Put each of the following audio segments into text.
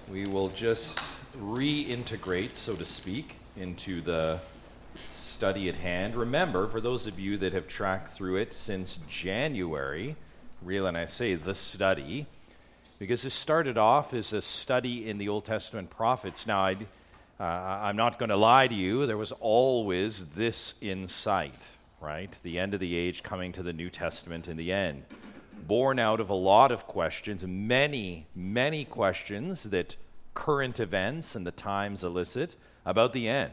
we will just reintegrate, so to speak, into the study at hand. Remember, for those of you that have tracked through it since January, and I say the study, because it started off as a study in the Old Testament prophets. Now, I'm not going to lie to you, there was always this in sight, right? The end of the age coming to the New Testament in the end. Born out of a lot of questions, many, many questions that current events and the times elicit about the end.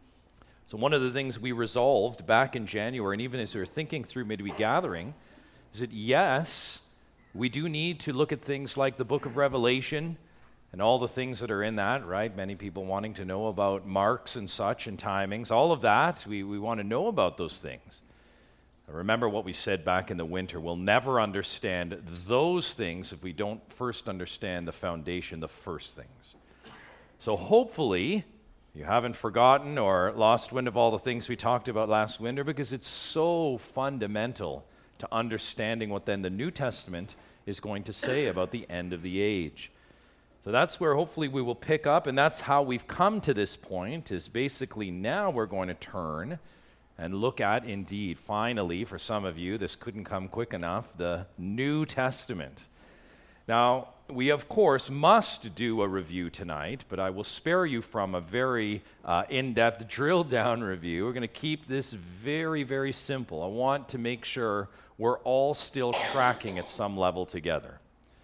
So one of the things we resolved back in January, and even as we were thinking through midweek gathering, is that yes, we do need to look at things like the book of Revelation and all the things that are in that, right? Many people wanting to know about marks and such and timings, all of that, we want to know about those things. Remember what we said back in the winter, we'll never understand those things if we don't first understand the foundation, the first things. So hopefully you haven't forgotten or lost wind of all the things we talked about last winter, because it's so fundamental to understanding what then the New Testament is going to say about the end of the age. So that's where hopefully we will pick up, and that's how we've come to this point, is basically now we're going to turn and look at, indeed, finally, for some of you, this couldn't come quick enough, the New Testament. Now, we, of course, must do a review tonight, but I will spare you from a very in-depth, drill-down review. We're going to keep this very, very simple. I want to make sure we're all still tracking at some level together.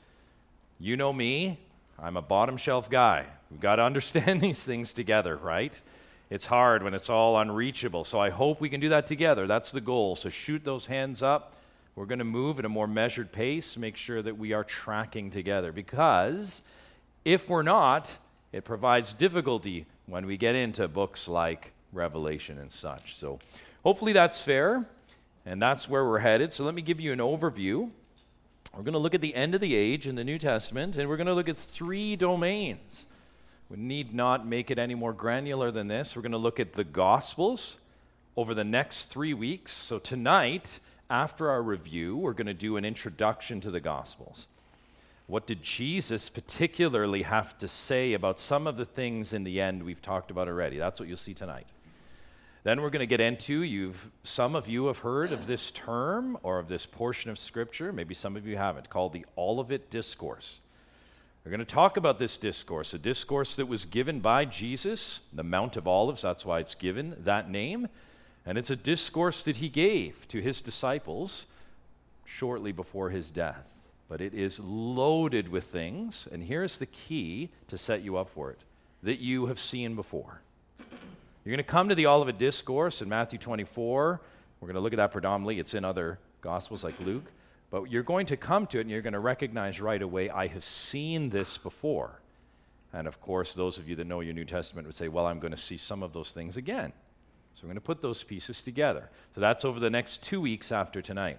You know me, I'm a bottom-shelf guy. We've got to understand these things together, right? It's hard when it's all unreachable, so I hope we can do that together. That's the goal. So shoot those hands up. We're going to move at a more measured pace, make sure that we are tracking together, because if we're not, it provides difficulty when we get into books like Revelation and such. So hopefully that's fair, and that's where we're headed. So let me give you an overview. We're going to look at the end of the age in the New Testament, and we're going to look at three domains. We need not make it any more granular than this. We're going to look at the Gospels over the next 3 weeks. So tonight, after our review, we're going to do an introduction to the Gospels. What did Jesus particularly have to say about some of the things in the end we've talked about already? That's what you'll see tonight. Then we're going to get into, some of you have heard of this term or of this portion of Scripture, maybe some of you haven't, called the Olivet Discourse. We're going to talk about this discourse, a discourse that was given by Jesus, the Mount of Olives, that's why it's given that name, and it's a discourse that he gave to his disciples shortly before his death. But it is loaded with things, and here's the key to set you up for it, that you have seen before. You're going to come to the Olivet Discourse in Matthew 24. We're going to look at that predominantly. It's in other Gospels like Luke. But you're going to come to it, and you're going to recognize right away, I have seen this before. And of course, those of you that know your New Testament would say, well, I'm going to see some of those things again. So we're going to put those pieces together. So that's over the next 2 weeks after tonight.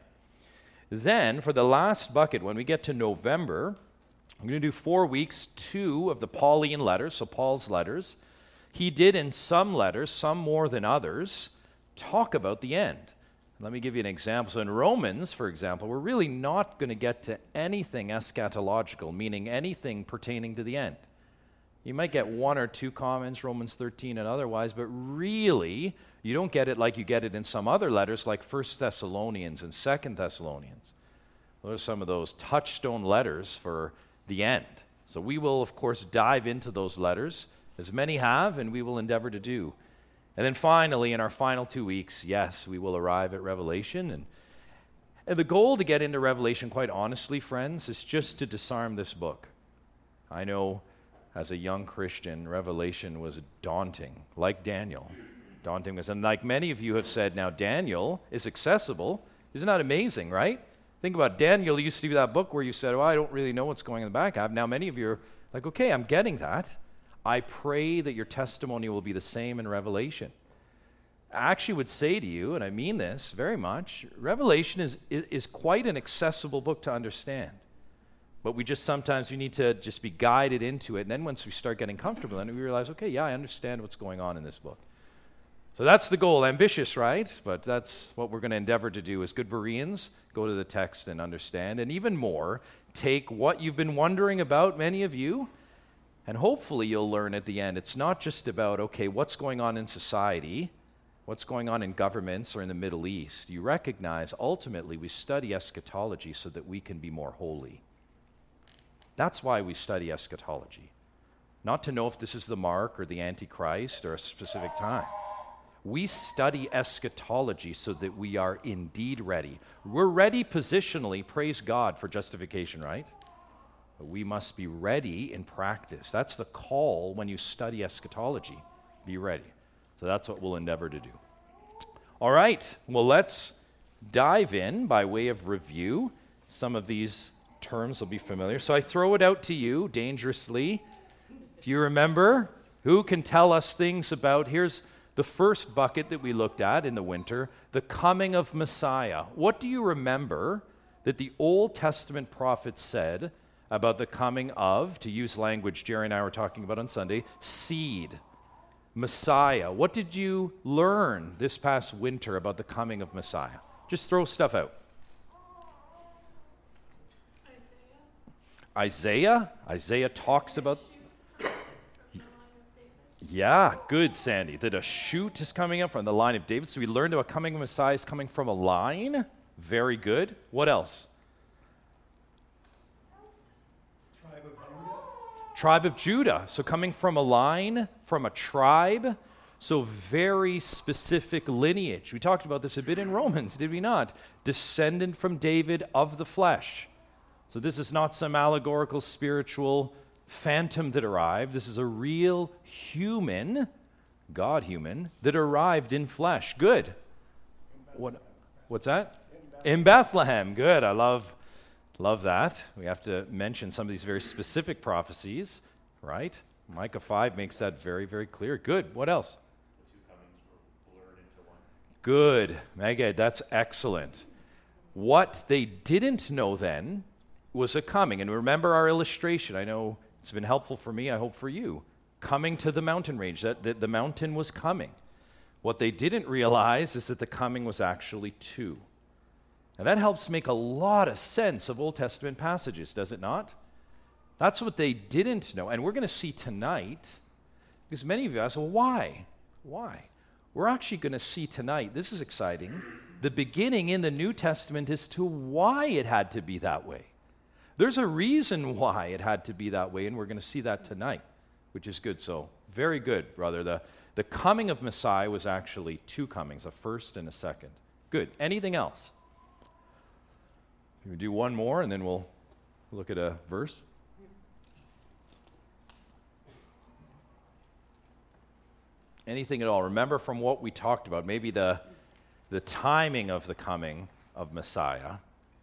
Then, for the last bucket, when we get to November, I'm going to do 4 weeks, 2 of the Pauline letters, so Paul's letters. He did in some letters, some more than others, talk about the end. Let me give you an example. So in Romans, for example, we're really not going to get to anything eschatological, meaning anything pertaining to the end. You might get 1 or 2 comments, Romans 13 and otherwise, but really, you don't get it like you get it in some other letters like 1 Thessalonians and 2 Thessalonians. Those are some of those touchstone letters for the end. So we will, of course, dive into those letters, as many have, and we will endeavor to do. And then finally, in our final 2 weeks, yes, we will arrive at Revelation. And the goal to get into Revelation, quite honestly, friends, is just to disarm this book. I know as a young Christian, Revelation was daunting, like Daniel. Daunting was, and like many of you have said, now Daniel is accessible. Isn't that amazing, right? Think about it. Daniel used to be that book where you said, oh, I don't really know what's going in the back. Now many of you are like, okay, I'm getting that. I pray that your testimony will be the same in Revelation. I actually would say to you, and I mean this very much, Revelation is quite an accessible book to understand. But we need to just be guided into it. And then once we start getting comfortable in it, we realize, okay, yeah, I understand what's going on in this book. So that's the goal. Ambitious, right? But that's what we're going to endeavor to do as good Bereans, go to the text and understand. And even more, take what you've been wondering about, many of you, And hopefully you'll learn at the end, it's not just about, okay, what's going on in society, what's going on in governments or in the Middle East. You recognize, ultimately, we study eschatology so that we can be more holy. That's why we study eschatology. Not to know if this is the mark or the Antichrist or a specific time. We study eschatology so that we are indeed ready. We're ready positionally, praise God, for justification, right? But we must be ready in practice. That's the call when you study eschatology. Be ready. So that's what we'll endeavor to do. All right, well, let's dive in by way of review. Some of these terms will be familiar. So I throw it out to you dangerously. If you remember, who can tell us things about, here's the first bucket that we looked at in the winter, the coming of Messiah. What do you remember that the Old Testament prophets said about the coming of, to use language Jerry and I were talking about on Sunday, seed, Messiah? What did you learn this past winter about the coming of Messiah? Just throw stuff out. Isaiah talks about... Yeah, good, Sandy. That a shoot is coming up from the line of David. So we learned about coming of Messiah is coming from a line. Very good. What else? Tribe of Judah. So coming from a line, from a tribe. So very specific lineage. We talked about this a bit in Romans, did we not? Descendant from David of the flesh. So this is not some allegorical spiritual phantom that arrived. This is a real human, God human, that arrived in flesh. Good. What's that? In Bethlehem. Good. I love that. We have to mention some of these very specific prophecies, right? Micah 5 makes that very, very clear. Good. What else? The two comings were blurred into one. Good. Megad, that's excellent. What they didn't know then was a coming. And remember our illustration. I know it's been helpful for me, I hope for you. Coming to the mountain range, that the mountain was coming. What they didn't realize is that the coming was actually two. And that helps make a lot of sense of Old Testament passages, does it not? That's what they didn't know. And we're going to see tonight, because many of you ask, well, why? Why? We're actually going to see tonight, this is exciting, the beginning in the New Testament as to why it had to be that way. There's a reason why it had to be that way, and we're going to see that tonight, which is good. So, very good, brother. The coming of Messiah was actually two comings, a first and a second. Good. Anything else? We do one more, and then we'll look at a verse. Anything at all? Remember from what we talked about, maybe the timing of the coming of Messiah.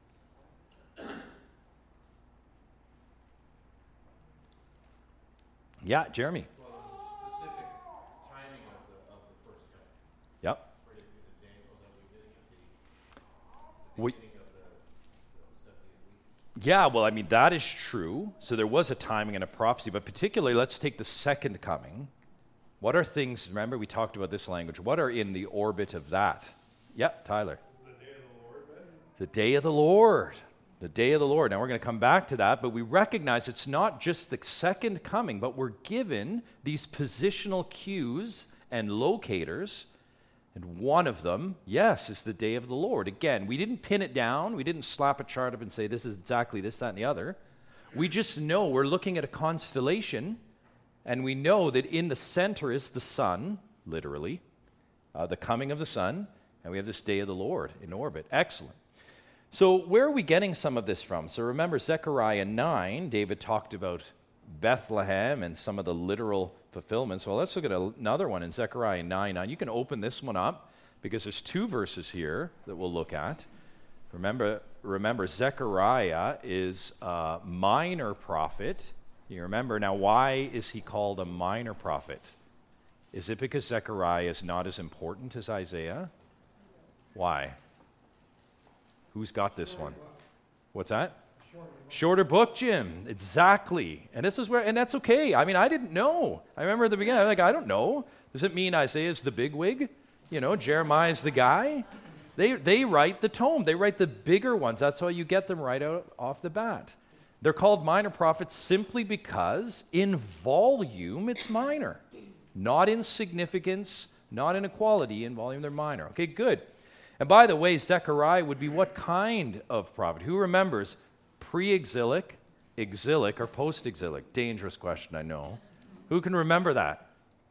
Yeah, Jeremy. Well, there's a specific timing of the first coming. Yep. Beginning of the 70th week. Yeah, well, I mean, that is true. So there was a timing and a prophecy, but particularly, let's take the second coming. What are things, remember we talked about this language, what are in the orbit of that? Yep, Tyler. The day of the Lord, right? The day of the Lord. The day of the Lord. Now we're going to come back to that, but we recognize it's not just the second coming, but we're given these positional cues and locators, and one of them, yes, is the day of the Lord. Again, we didn't pin it down. We didn't slap a chart up and say this is exactly this, that, and the other. We just know we're looking at a constellation, and we know that in the center is the sun, literally, the coming of the sun, and we have this day of the Lord in orbit. Excellent. So where are we getting some of this from? So remember Zechariah 9, David talked about Bethlehem and some of the literal fulfillments. Well, let's look at another one in Zechariah 9. Now, you can open this one up because there's two verses here that we'll look at. Remember Zechariah is a minor prophet. You remember, now why is he called a minor prophet? Is it because Zechariah is not as important as Isaiah? Why? Who's got this one? What's that? Shorter book, Jim. Exactly. And this is where, and that's okay. I mean, I didn't know. I remember at the beginning, I'm like, I don't know. Does it mean Isaiah's the bigwig? You know, Jeremiah's the guy? They write the tome. They write the bigger ones. That's how you get them right out off the bat. They're called minor prophets simply because in volume it's minor. Not in significance, not in equality. In volume they're minor. Okay, good. And by the way, Zechariah would be what kind of prophet? Who remembers pre-exilic, exilic, or post-exilic? Dangerous question, I know. Who can remember that?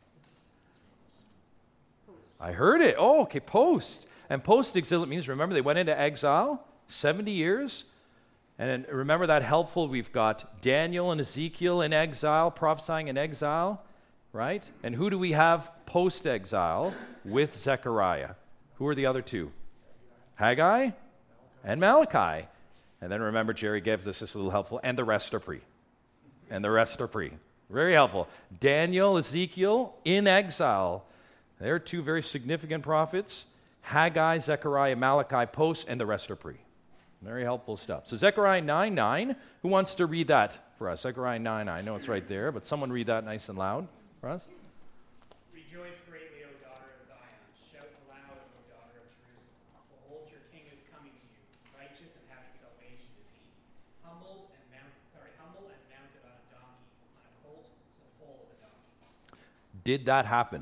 I heard it. Oh, okay, post. And post-exilic means, remember, they went into exile, 70 years. And then remember that helpful, we've got Daniel and Ezekiel in exile, prophesying in exile, right? And who do we have post-exile with Zechariah? Who are the other two? Haggai and Malachi. And then remember, Jerry gave this a little helpful, and the rest are pre. And the rest are pre. Very helpful. Daniel, Ezekiel in exile. They're two very significant prophets. Haggai, Zechariah, Malachi post, and the rest are pre. Very helpful stuff. So Zechariah 9:9, who wants to read that for us? Zechariah 9:9. I know it's right there, but someone read that nice and loud for us. Rejoice greatly, O daughter of Zion. Shout aloud, O daughter of Jerusalem. Behold, your king is coming to you. Righteous and having salvation is he. Humble and mounted on a donkey, on a colt, the foal of a donkey. Did that happen?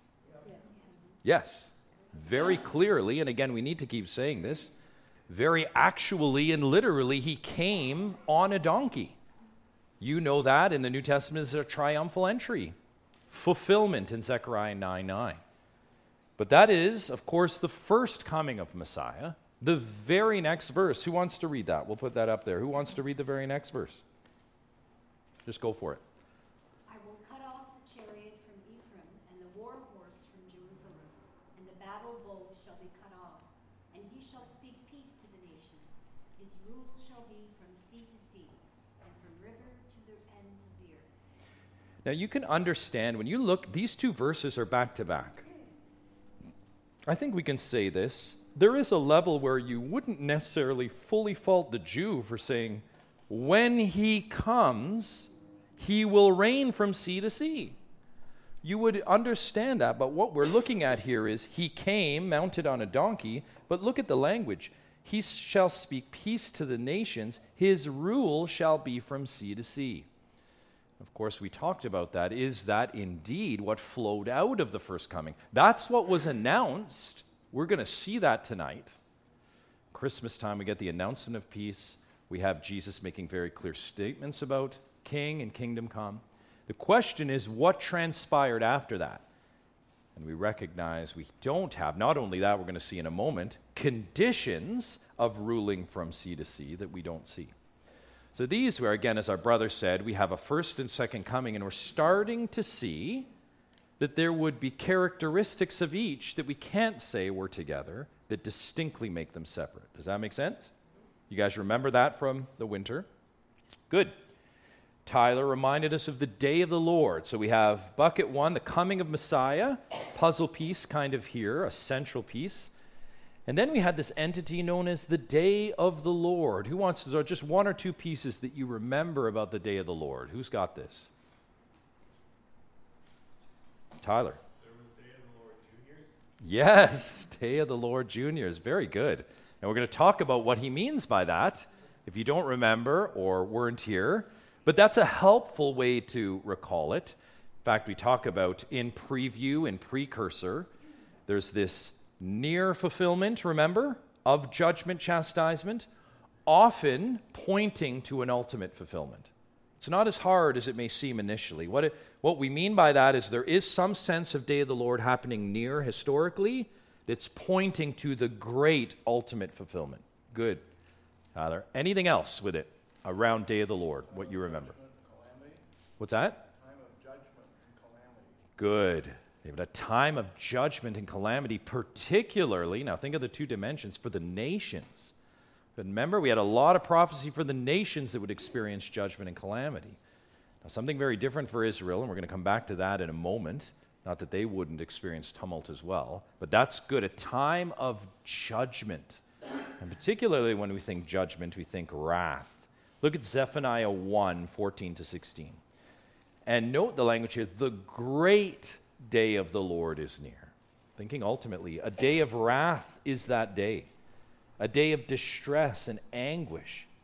Yes. Very clearly, and again, we need to keep saying this, very actually and literally, he came on a donkey. You know that in the New Testament is a triumphal entry, fulfillment in Zechariah 9:9. But that is, of course, the first coming of Messiah. The very next verse. Who wants to read that? We'll put that up there. Who wants to read the very next verse? Just go for it. I will cut off the chariot from Ephraim and the war horse from Jerusalem, and the battle bow shall be cut off, and he shall speak peace to the nations. His rule shall be from sea to sea, and from river to the ends of the earth. Now you can understand, when you look, these two verses are back to back. I think we can say this. There is a level where you wouldn't necessarily fully fault the Jew for saying, when he comes, he will reign from sea to sea. You would understand that, but what we're looking at here is he came mounted on a donkey, but look at the language. He shall speak peace to the nations. His rule shall be from sea to sea. Of course, we talked about that. Is that indeed what flowed out of the first coming? That's what was announced. We're going to see that tonight. Christmas time, we get the announcement of peace. We have Jesus making very clear statements about king and kingdom come. The question is, what transpired after that? And we recognize we don't have, not only that, we're going to see in a moment, conditions of ruling from sea to sea that we don't see. So these were, again, as our brother said, we have a first and second coming, and we're starting to see that there would be characteristics of each that we can't say were together that distinctly make them separate. Does that make sense? You guys remember that from the winter? Good. Tyler reminded us of the day of the Lord. So we have bucket one, the coming of Messiah, puzzle piece kind of here, a central piece. And then we had this entity known as the day of the Lord. Who wants to throw just one or two pieces that you remember about the day of the Lord? Who's got this? Tyler. There was Day of the Lord Juniors. Yes, Day of the Lord Juniors. Very good. And we're going to talk about what he means by that, if you don't remember or weren't here. But that's a helpful way to recall it. In fact, we talk about in preview and precursor, there's this near fulfillment, remember, of judgment, chastisement, often pointing to an ultimate fulfillment. It's not as hard as it may seem initially. What we mean by that is there is some sense of Day of the Lord happening near historically that's pointing to the great ultimate fulfillment. Good, Tyler. Anything else with it around Day of the Lord, what you remember? What's that? Time of judgment and calamity. Good. David, a time of judgment and calamity, particularly, now think of the two dimensions, for the nations. But remember, we had a lot of prophecy for the nations that would experience judgment and calamity. Now, something very different for Israel, and we're going to come back to that in a moment. Not that they wouldn't experience tumult as well, but that's good. A time of judgment. And particularly when we think judgment, we think wrath. Look at Zephaniah 1, 14 to 16. And note the language here, the great day of the Lord is near. Thinking ultimately, a day of wrath is that day. A day of distress and anguish.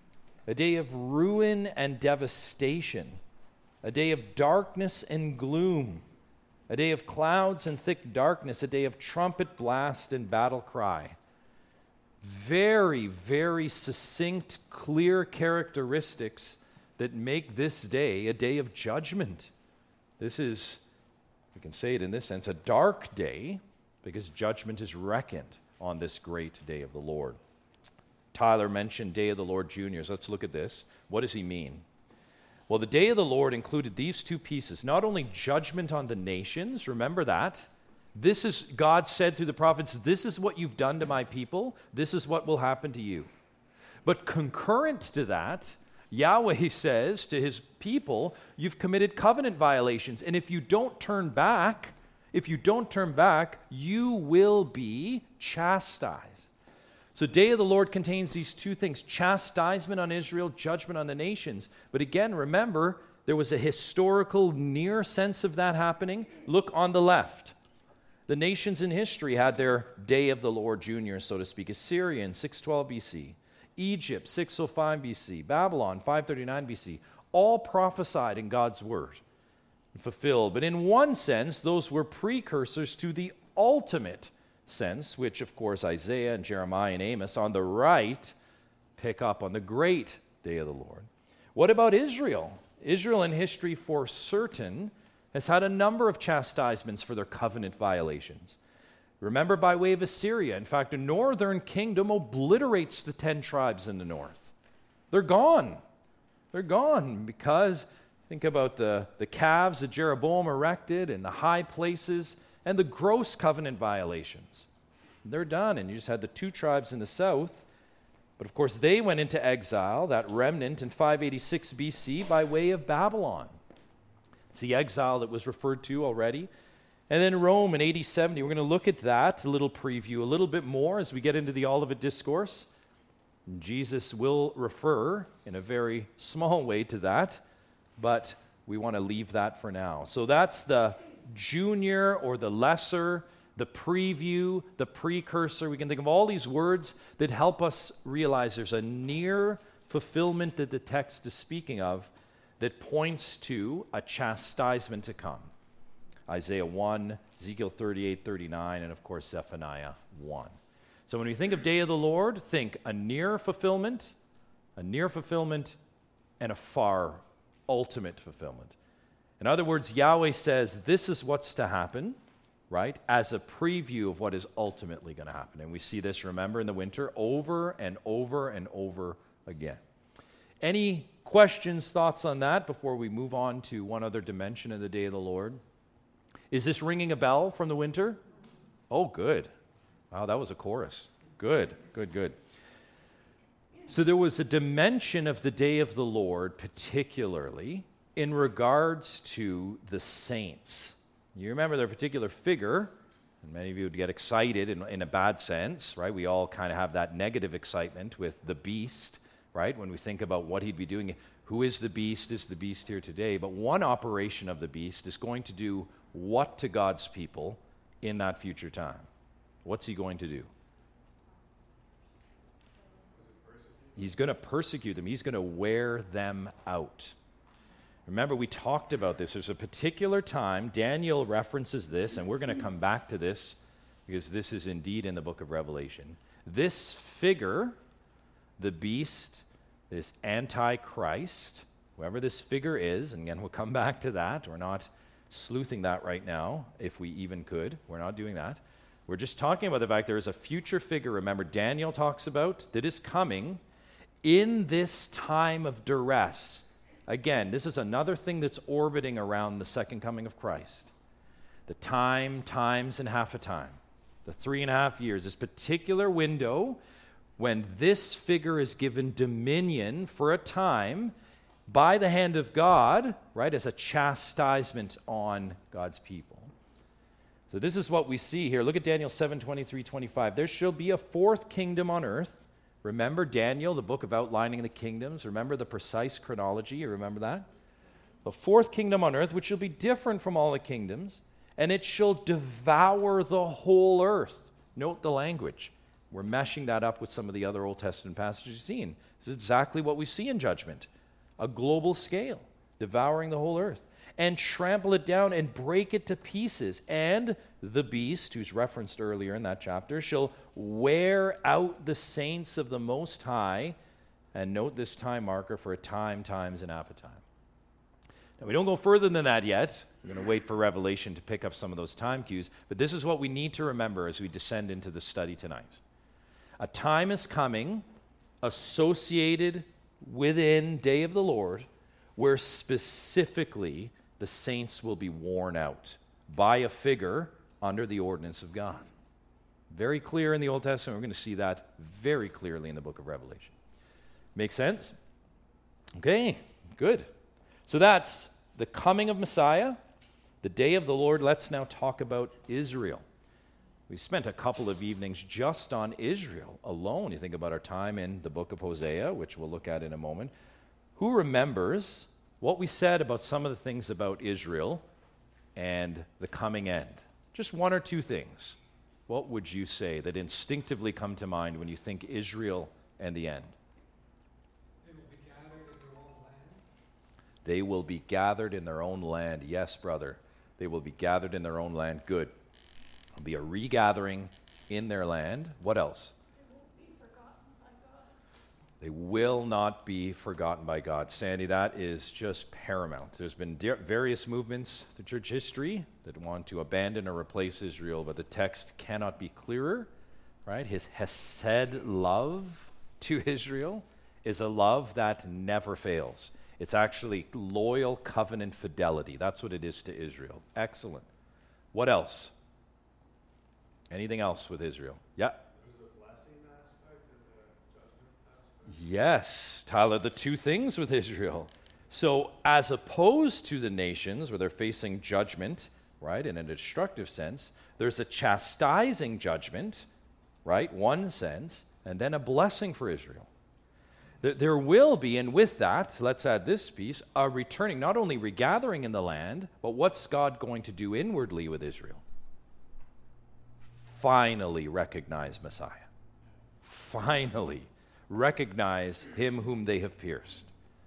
a day of ruin and devastation, a day of darkness and gloom, a day of clouds and thick darkness, a day of trumpet blast and battle cry. Very, very succinct, clear characteristics that make this day a day of judgment. This is, we can say it in this sense, a dark day, because judgment is reckoned on this great day of the Lord. Tyler mentioned Day of the Lord Juniors. Let's look at this. What does he mean? Well, the Day of the Lord included these two pieces. Not only judgment on the nations, remember that. This is, God said through the prophets, this is what you've done to my people. This is what will happen to you. But concurrent to that, Yahweh says to his people, you've committed covenant violations. And if you don't turn back, you will be chastised. So Day of the Lord contains these two things, chastisement on Israel, judgment on the nations. But again, remember, there was a historical near sense of that happening. Look on the left. The nations in history had their Day of the Lord Junior, so to speak. Assyria in 612 BC, Egypt 605 BC, Babylon 539 BC, all prophesied in God's word and fulfilled. But in one sense, those were precursors to the ultimate sense, which of course Isaiah and Jeremiah and Amos on the right pick up on the great day of the Lord. What about Israel? Israel in history for certain has had a number of chastisements for their covenant violations. Remember, by way of Assyria, in fact, the northern kingdom obliterates the 10 tribes in the north. They're gone. They're gone because think about the calves that Jeroboam erected and the high places and the gross covenant violations. They're done, and you just had the 2 tribes in the south. But of course, they went into exile, that remnant, in 586 BC by way of Babylon. It's the exile that was referred to already. And then Rome in AD 70. We're going to look at that, a little preview, a little bit more as we get into the Olivet Discourse. And Jesus will refer in a very small way to that, but we want to leave that for now. So that's the junior or the lesser, the preview, the precursor. We can think of all these words that help us realize there's a near fulfillment that the text is speaking of that points to a chastisement to come. Isaiah 1, Ezekiel 38, 39, and of course Zephaniah 1. So when we think of Day of the Lord, think a near fulfillment, and a far ultimate fulfillment. In other words, Yahweh says this is what's to happen, right, as a preview of what is ultimately going to happen. And we see this, remember, in the winter over and over and over again. Any questions, thoughts on that before we move on to one other dimension of the Day of the Lord? Is this ringing a bell from the winter? Oh, good. Wow, that was a chorus. Good. So there was a dimension of the Day of the Lord, particularly in regards to the saints. You remember their particular figure, and many of you would get excited in a bad sense, right? We all kind of have that negative excitement with the beast, right? When we think about what he'd be doing. Who is the beast? Is the beast here today? But one operation of the beast is going to do what to God's people in that future time? What's he going to do? He's going to persecute them. He's going to wear them out. Remember, we talked about this. There's a particular time, Daniel references this, and we're going to come back to this because this is indeed in the book of Revelation. This figure, the beast, this Antichrist, whoever this figure is, and again, we'll come back to that. We're not sleuthing that right now, if we even could. We're not doing that. We're just talking about the fact there is a future figure, remember, Daniel talks about, that is coming in this time of duress. Again, this is another thing that's orbiting around the second coming of Christ. The times, and half a time. The 3.5 years, this particular window when this figure is given dominion for a time by the hand of God, right, as a chastisement on God's people. So this is what we see here. Look at Daniel 7, 23, 25. There shall be a 4th kingdom on earth. Remember Daniel, the book of outlining the kingdoms. Remember the precise chronology. You remember that? The 4th kingdom on earth, which shall be different from all the kingdoms, and it shall devour the whole earth. Note the language. We're meshing that up with some of the other Old Testament passages you've seen. This is exactly what we see in judgment. A global scale, devouring the whole earth. And trample it down and break it to pieces. And the beast, who's referenced earlier in that chapter, shall wear out the saints of the Most High. And note this time marker for a time, times, and half a time. Now, we don't go further than that yet. We're going to wait for Revelation to pick up some of those time cues. But this is what we need to remember as we descend into the study tonight. A time is coming associated within Day of the Lord where specifically the saints will be worn out by a figure under the ordinance of God. Very clear in the Old Testament. We're going to see that very clearly in the book of Revelation. Make sense? Okay, good. So that's the coming of Messiah, the day of the Lord. Let's now talk about Israel. We spent a couple of evenings just on Israel alone. You think about our time in the book of Hosea, which we'll look at in a moment. Who remembers what we said about some of the things about Israel and the coming end? Just one or two things. What would you say that instinctively come to mind when you think Israel and the end? They will be gathered in their own land. Yes, brother. They will be gathered in their own land. Good. There'll be a regathering in their land. What else? They will not be forgotten by God. Sandy, that is just paramount. There's been various movements through church history that want to abandon or replace Israel, but the text cannot be clearer, right? His hesed love to Israel is a love that never fails. It's actually loyal covenant fidelity. That's what it is to Israel. Excellent. What else? Anything else with Israel? Yeah. There's a blessing aspect and a judgment aspect. Yes, Tyler, the two things with Israel. So as opposed to the nations where they're facing judgment, right, in a destructive sense, there's a chastising judgment, right, one sense, and then a blessing for Israel. There will be, and with that, let's add this piece, a returning, not only regathering in the land, but what's God going to do inwardly with Israel? Finally recognize Messiah. Finally recognize him whom they have pierced.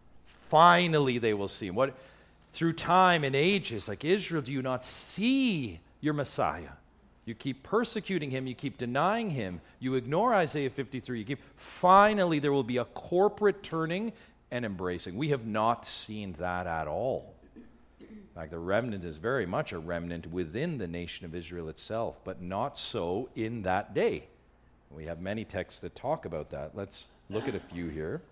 Finally they will see him. What, through time and ages, like Israel, do you not see your Messiah? You keep persecuting him, you keep denying him, you ignore Isaiah 53, finally there will be a corporate turning and embracing. We have not seen that at all. In fact, the remnant is very much a remnant within the nation of Israel itself, but not so in that day. We have many texts that talk about that. Let's look at a few here.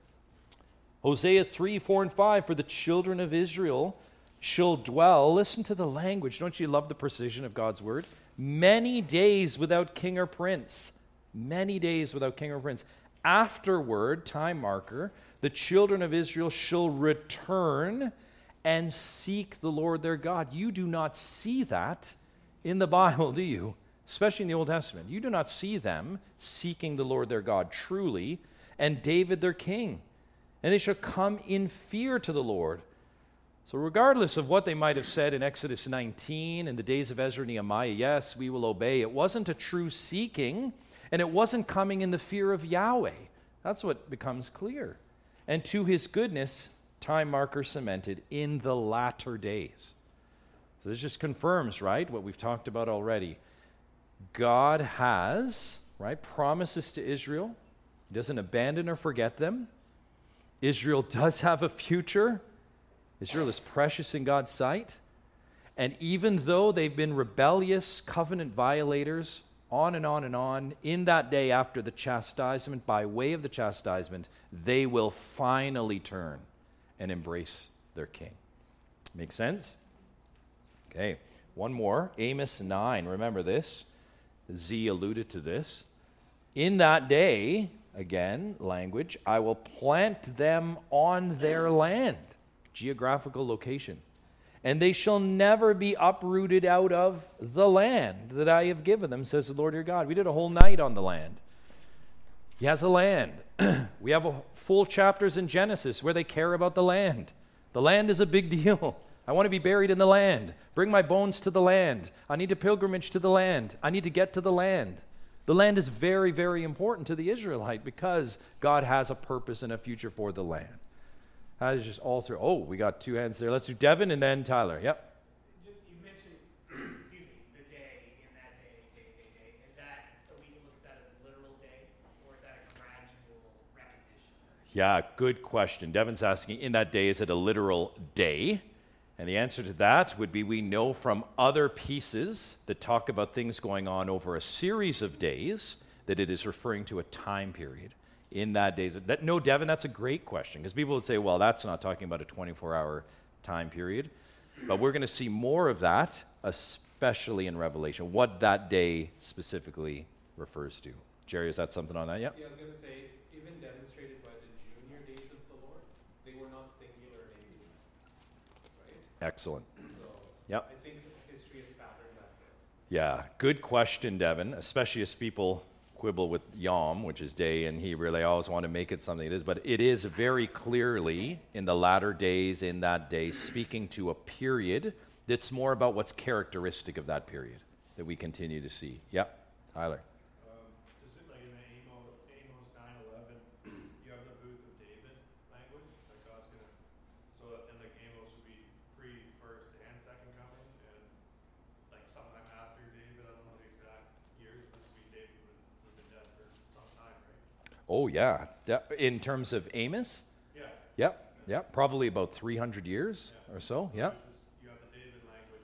Hosea 3, 4, and 5, for the children of Israel shall dwell, listen to the language, don't you love the precision of God's word? Many days without king or prince. Many days without king or prince. Afterward, time marker, the children of Israel shall return and seek the Lord their God. You do not see that in the Bible, do you? Especially in the Old Testament. You do not see them seeking the Lord their God truly, and David their king. And they shall come in fear to the Lord. So regardless of what they might have said in Exodus 19, in the days of Ezra and Nehemiah, yes, we will obey. It wasn't a true seeking, and it wasn't coming in the fear of Yahweh. That's what becomes clear. And to his goodness, time marker cemented, in the latter days. So this just confirms, right, what we've talked about already. God has, right, promises to Israel. He doesn't abandon or forget them. Israel does have a future. Israel is precious in God's sight. And even though they've been rebellious covenant violators, on and on and on, in that day after the chastisement, by way of the chastisement, they will finally turn and embrace their king. Make sense? Okay, one more. Amos 9. Remember this. Z alluded to this. In that day, again, language, I will plant them on their land. Geographical location. And they shall never be uprooted out of the land that I have given them, says the Lord your God. We did a whole night on the land. He has a land. We have full chapters in Genesis where they care about the land. The land is a big deal. I want to be buried in the land. Bring my bones to the land. I need a pilgrimage to the land. I need to get to the land. The land is very, very important to the Israelite because God has a purpose and a future for the land. That is just all through. Oh, we got two hands there. Let's do Devin and then Tyler. Yep. Just, you mentioned, excuse me, the day in that day. Is that, are we to look at that as a literal day, or is that a gradual recognition? Yeah, good question. Devin's asking, in that day, is it a literal day? And the answer to that would be we know from other pieces that talk about things going on over a series of days that it is referring to a time period. In that day, no, Devin, that's a great question, because people would say, well, that's not talking about a 24-hour time period. But we're going to see more of that, especially in Revelation, what that day specifically refers to. Jerry, is that something on that? Yep. Yeah, I was going to say, even demonstrated by the junior days of the Lord, they were not singular days, right? Excellent. So Yep. I think history is patterned that for us. Yeah, good question, Devin, especially as people quibble with Yom, which is day in Hebrew. They always want to make it something it is, but it is very clearly in the latter days, in that day, speaking to a period that's more about what's characteristic of that period that we continue to see. Yep, Tyler. Just like in the Amos 9:11, you have the booth of David language that God's gonna. So and like Amos would be pre-first and second coming, and like sometime after David. I don't know the exact years. This would be David would have been dead for some time, right? Oh, yeah. In terms of Amos? Yeah. Yep, probably about 300 years or so. Yep. there's this- you have the David language,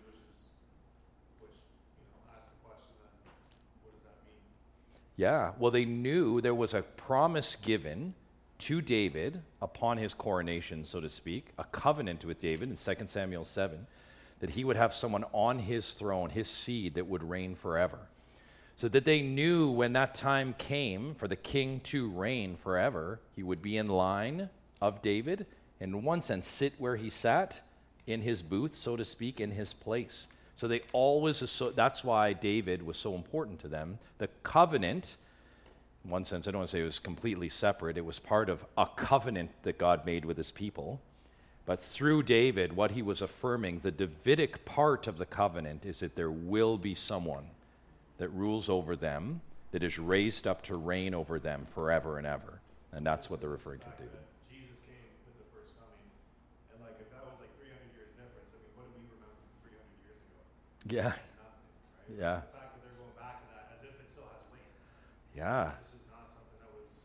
which asks the question then, what does that mean? Yeah, well, they knew there was a promise given to David upon his coronation, so to speak, a covenant with David in 2 Samuel 7, that he would have someone on his throne, his seed, that would reign forever. So that they knew when that time came for the king to reign forever, he would be in line of David, and in one sense, sit where he sat in his booth, so to speak, in his place. So they always, that's why David was so important to them. The covenant, in one sense, I don't want to say it was completely separate. It was part of a covenant that God made with his people. But through David, what he was affirming, the Davidic part of the covenant, is that there will be someone that rules over them, that is raised up to reign over them forever and ever. And that's what they're referring to, David. Jesus came with the first coming, and like if that was like 300 years difference, I mean, what do we remember from 300 years ago? Yeah, Nothing, right? yeah, The fact that they're going back to that as if it still has weight. yeah. This is not something that was,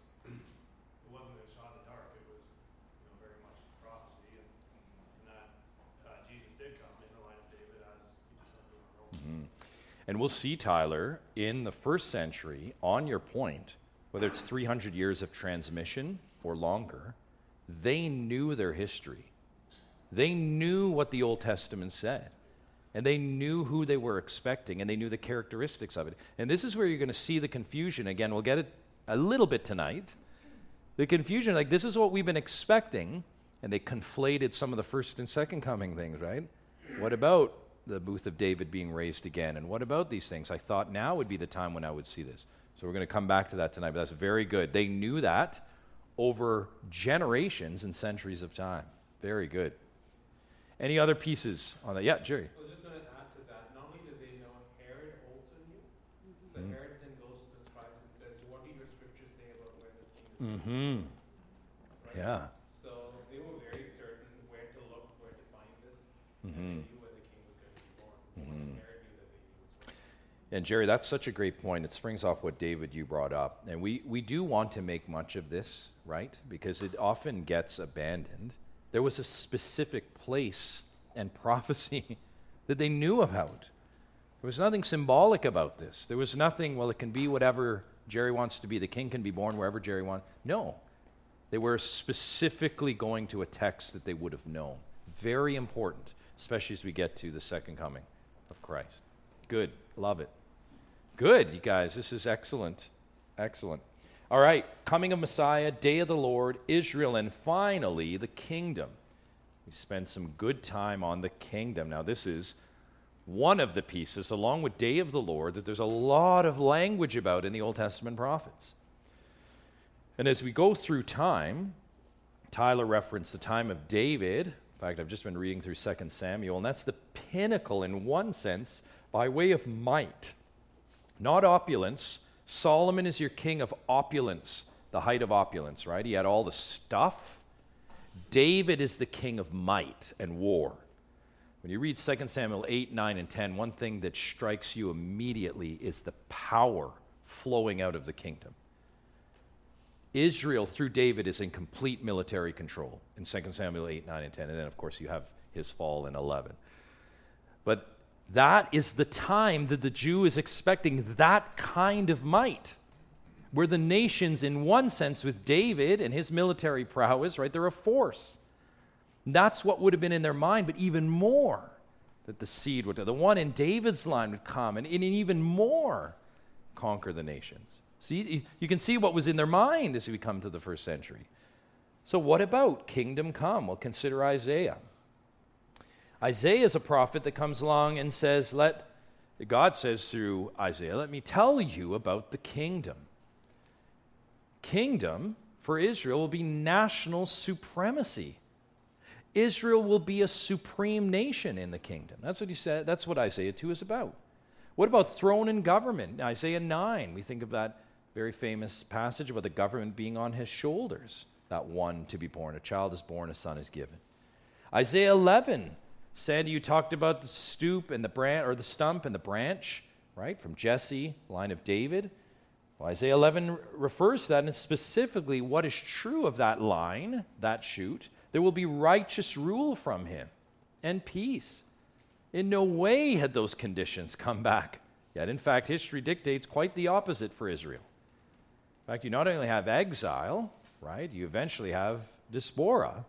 it wasn't a shot in the dark. It was, very much prophecy, and that Jesus did come in the line of David as he just went through a role. And we'll see, Tyler, in the first century, on your point, whether it's 300 years of transmission or longer, they knew their history. They knew what the Old Testament said. And they knew who they were expecting, and they knew the characteristics of it. And this is where you're going to see the confusion. Again, we'll get it a little bit tonight. The confusion, like this is what we've been expecting, and they conflated some of the first and second coming things, right? What about the booth of David being raised again? And what about these things? I thought now would be the time when I would see this. So we're going to come back to that tonight, but that's very good. They knew that over generations and centuries of time. Very good. Any other pieces on that? Yeah, Jerry. I was just going to add to that. Not only did they know, Herod also knew. So Herod then goes to the scribes and says, "What do your scriptures say about where this king is Mm-hmm. coming?" Right? Yeah. So they were very certain where to look, where to find this, Mm-hmm. and they knew where the king was going to be born. Herod knew that the king was born. And Jerry, that's such a great point. It springs off what David you brought up. And we do want to make much of this, right? Because it often gets abandoned. There was a specific place and prophecy that they knew about. There was nothing symbolic about this. There was nothing, well, it can be whatever Jerry wants to be. The king can be born wherever Jerry wants. No. They were specifically going to a text that they would have known. Very important, especially as we get to the second coming of Christ. Good. Love it. Good, you guys. This is excellent. Excellent. All right. Coming of Messiah, day of the Lord, Israel, and finally the kingdom. We spent some good time on the kingdom. Now, this is one of the pieces, along with day of the Lord, that there's a lot of language about in the Old Testament prophets. And as we go through time, Tyler referenced the time of David. In fact, I've just been reading through 2 Samuel, and that's the pinnacle, in one sense, by way of might. Not opulence, Solomon is your king of opulence, the height of opulence, right? He had all the stuff. David is the king of might and war. When you read 2 Samuel 8, 9, and 10, one thing that strikes you immediately is the power flowing out of the kingdom. Israel, through David, is in complete military control in 2 Samuel 8, 9, and 10. And then, of course, you have his fall in 11. But that is the time that the Jew is expecting that kind of might, where the nations, in one sense, with David and his military prowess, right, they're a force. That's what would have been in their mind, but even more, that the seed would, the one in David's line would come and even more conquer the nations. See, you can see what was in their mind as we come to the first century. So what about kingdom come? Well, consider Isaiah. Isaiah is a prophet that comes along and says, God says through Isaiah, let me tell you about the kingdom. Kingdom for Israel will be national supremacy. Israel will be a supreme nation in the kingdom. That's what he said. That's what Isaiah 2 is about. What about throne and government? Isaiah 9, we think of that very famous passage about the government being on his shoulders. That one to be born. A child is born, a son is given. Isaiah 11, Sandy, you talked about the stoop and the branch, or the stump and the branch, right? From Jesse, line of David. Well, Isaiah 11 refers to that, and specifically what is true of that line, that shoot. There will be righteous rule from him and peace. In no way had those conditions come back yet. In fact, history dictates quite the opposite for Israel. In fact, you not only have exile, right, you eventually have diaspora.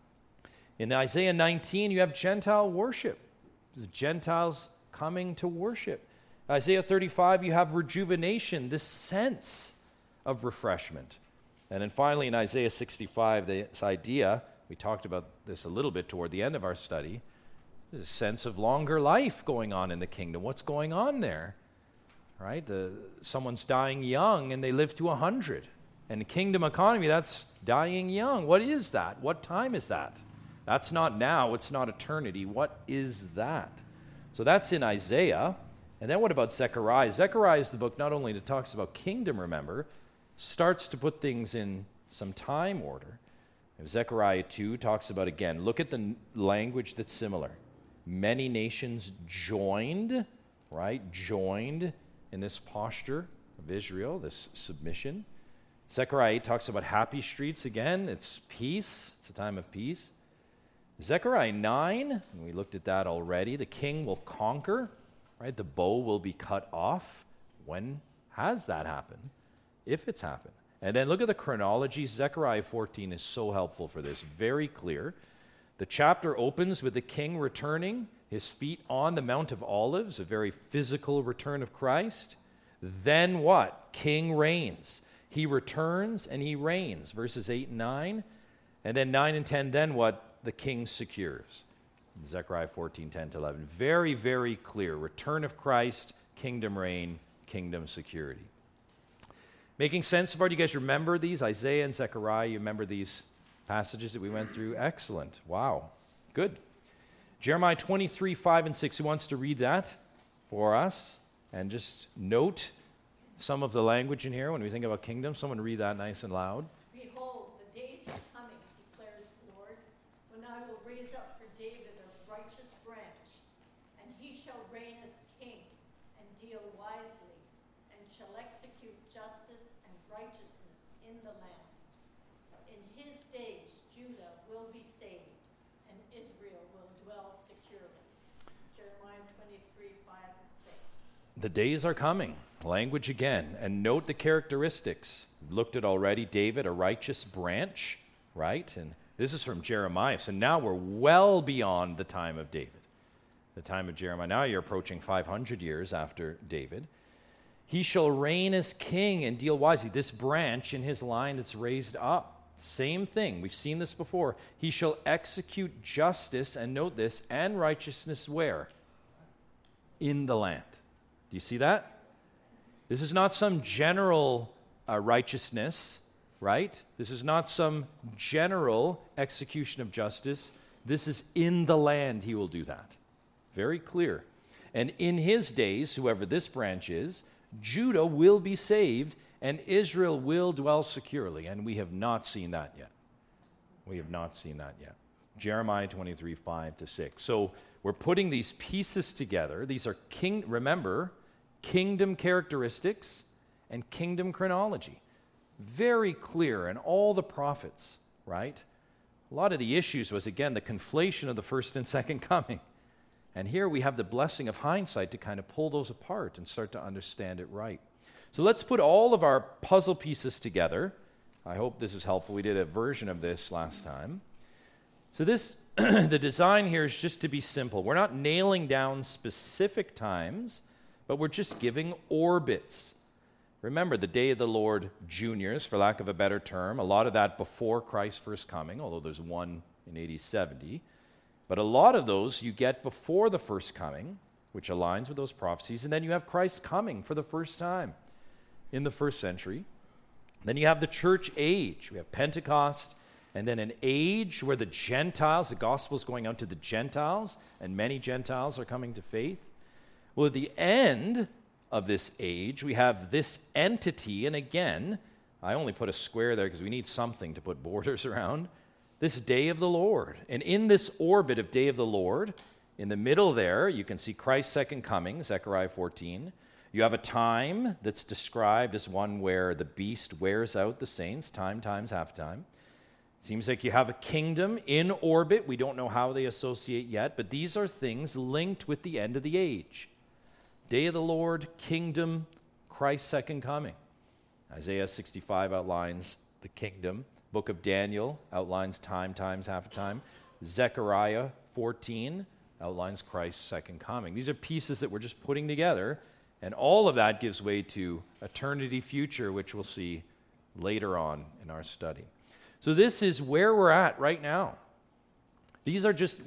In Isaiah 19, you have Gentile worship. The Gentiles coming to worship. Isaiah 35, you have rejuvenation, this sense of refreshment. And then finally in Isaiah 65, this idea, we talked about this a little bit toward the end of our study, this sense of longer life going on in the kingdom. What's going on there? Right? Someone's dying young and they live to 100. And the kingdom economy, that's dying young. What is that? What time is that? That's not now. It's not eternity. What is that? So that's in Isaiah. And then what about Zechariah? Zechariah is the book not only that talks about kingdom, remember, starts to put things in some time order. Zechariah 2 talks about, again, look at the language that's similar. Many nations joined, right? Joined in this posture of Israel, this submission. Zechariah 8 talks about happy streets again. It's peace. It's a time of peace. Zechariah 9, and we looked at that already, the king will conquer, right? The bow will be cut off. When has that happened? If it's happened. And then look at the chronology. Zechariah 14 is so helpful for this. Very clear. The chapter opens with the king returning, his feet on the Mount of Olives, a very physical return of Christ. Then what? King reigns. He returns and he reigns. Verses 8 and 9. And then 9 and 10, then what? The king secures. Zechariah 14, 10 to 11. Very, very clear. Return of Christ, kingdom reign, kingdom security. Making sense so far? Do you guys remember these? Isaiah and Zechariah, you remember these passages that we went through? Excellent. Wow. Good. Jeremiah 23, 5 and 6. Who wants to read that for us? And just note some of the language in here when we think about kingdom. Someone read that nice and loud. Behold, the days are coming, declares the Lord, when I will raise up for David a righteous branch, and he shall reign as king and deal wisely, and shall execute justice and righteousness in the land. In his days Judah will be saved, and Israel will dwell securely. Jeremiah 23, 5 and 6. The days are coming. Language again. And note the characteristics. We've looked at already. David, a righteous branch, right? And this is from Jeremiah. So now we're well beyond the time of David. The time of Jeremiah. Now you're approaching 500 years after David. He shall reign as king and deal wisely. This branch in his line that's raised up. Same thing. We've seen this before. He shall execute justice, and note this, and righteousness where? In the land. Do you see that? This is not some general righteousness, right? This is not some general execution of justice. This is in the land he will do that. Very clear. And in his days, whoever this branch is, Judah will be saved, and Israel will dwell securely. And we have not seen that yet. We have not seen that yet. Jeremiah 23, 5-6. So we're putting these pieces together. These are remember, kingdom characteristics and kingdom chronology. Very clear in all the prophets, right? A lot of the issues was, again, the conflation of the first and second coming. And here we have the blessing of hindsight to kind of pull those apart and start to understand it right. So let's put all of our puzzle pieces together. I hope this is helpful. We did a version of this last time. So this, the design here is just to be simple. We're not nailing down specific times, but we're just giving orbits. Remember, the day of the Lord juniors, for lack of a better term, a lot of that before Christ's first coming, although there's one in AD 70. But a lot of those you get before the first coming, which aligns with those prophecies, and then you have Christ coming for the first time in the first century. Then you have the church age. We have Pentecost, and then an age where the Gentiles, the gospel is going out to the Gentiles, and many Gentiles are coming to faith. Well, at the end of this age, we have this entity, and again, I only put a square there because we need something to put borders around, this day of the Lord. And in this orbit of day of the Lord, in the middle there, you can see Christ's second coming, Zechariah 14. You have a time that's described as one where the beast wears out the saints, time times half time. Seems like you have a kingdom in orbit. We don't know how they associate yet, but these are things linked with the end of the age. Day of the Lord, kingdom, Christ's second coming. Isaiah 65 outlines the kingdom. Book of Daniel outlines time times half a time. Zechariah 14 outlines Christ's second coming. These are pieces that we're just putting together, and all of that gives way to eternity future, which we'll see later on in our study. So this is where we're at right now. These are just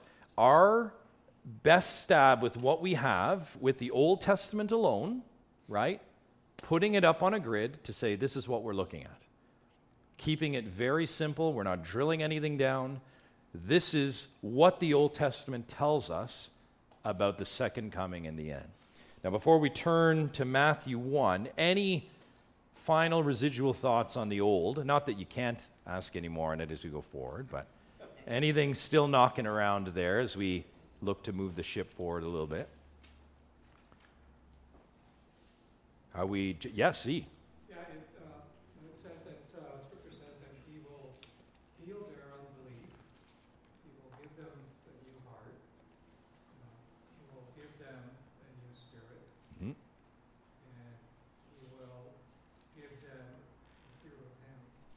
our best stab with what we have with the Old Testament alone, right? Putting it up on a grid to say this is what we're looking at. Keeping it very simple. We're not drilling anything down. This is what the Old Testament tells us about the second coming in the end. Now, before we turn to Matthew 1, any final residual thoughts on the Old? Not that you can't ask any more on it as we go forward, but anything still knocking around there as we look to move the ship forward a little bit? Are we? Yes, see. Yeah, it says that Scripture says that He will heal their unbelief. He will give them the new heart. He will give them a new spirit, Mm-hmm. and He will give them the fear of Him.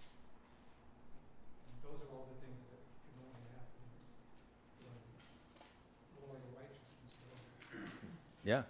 And those are all the things that can only happen when Lord of righteousness will. Yeah.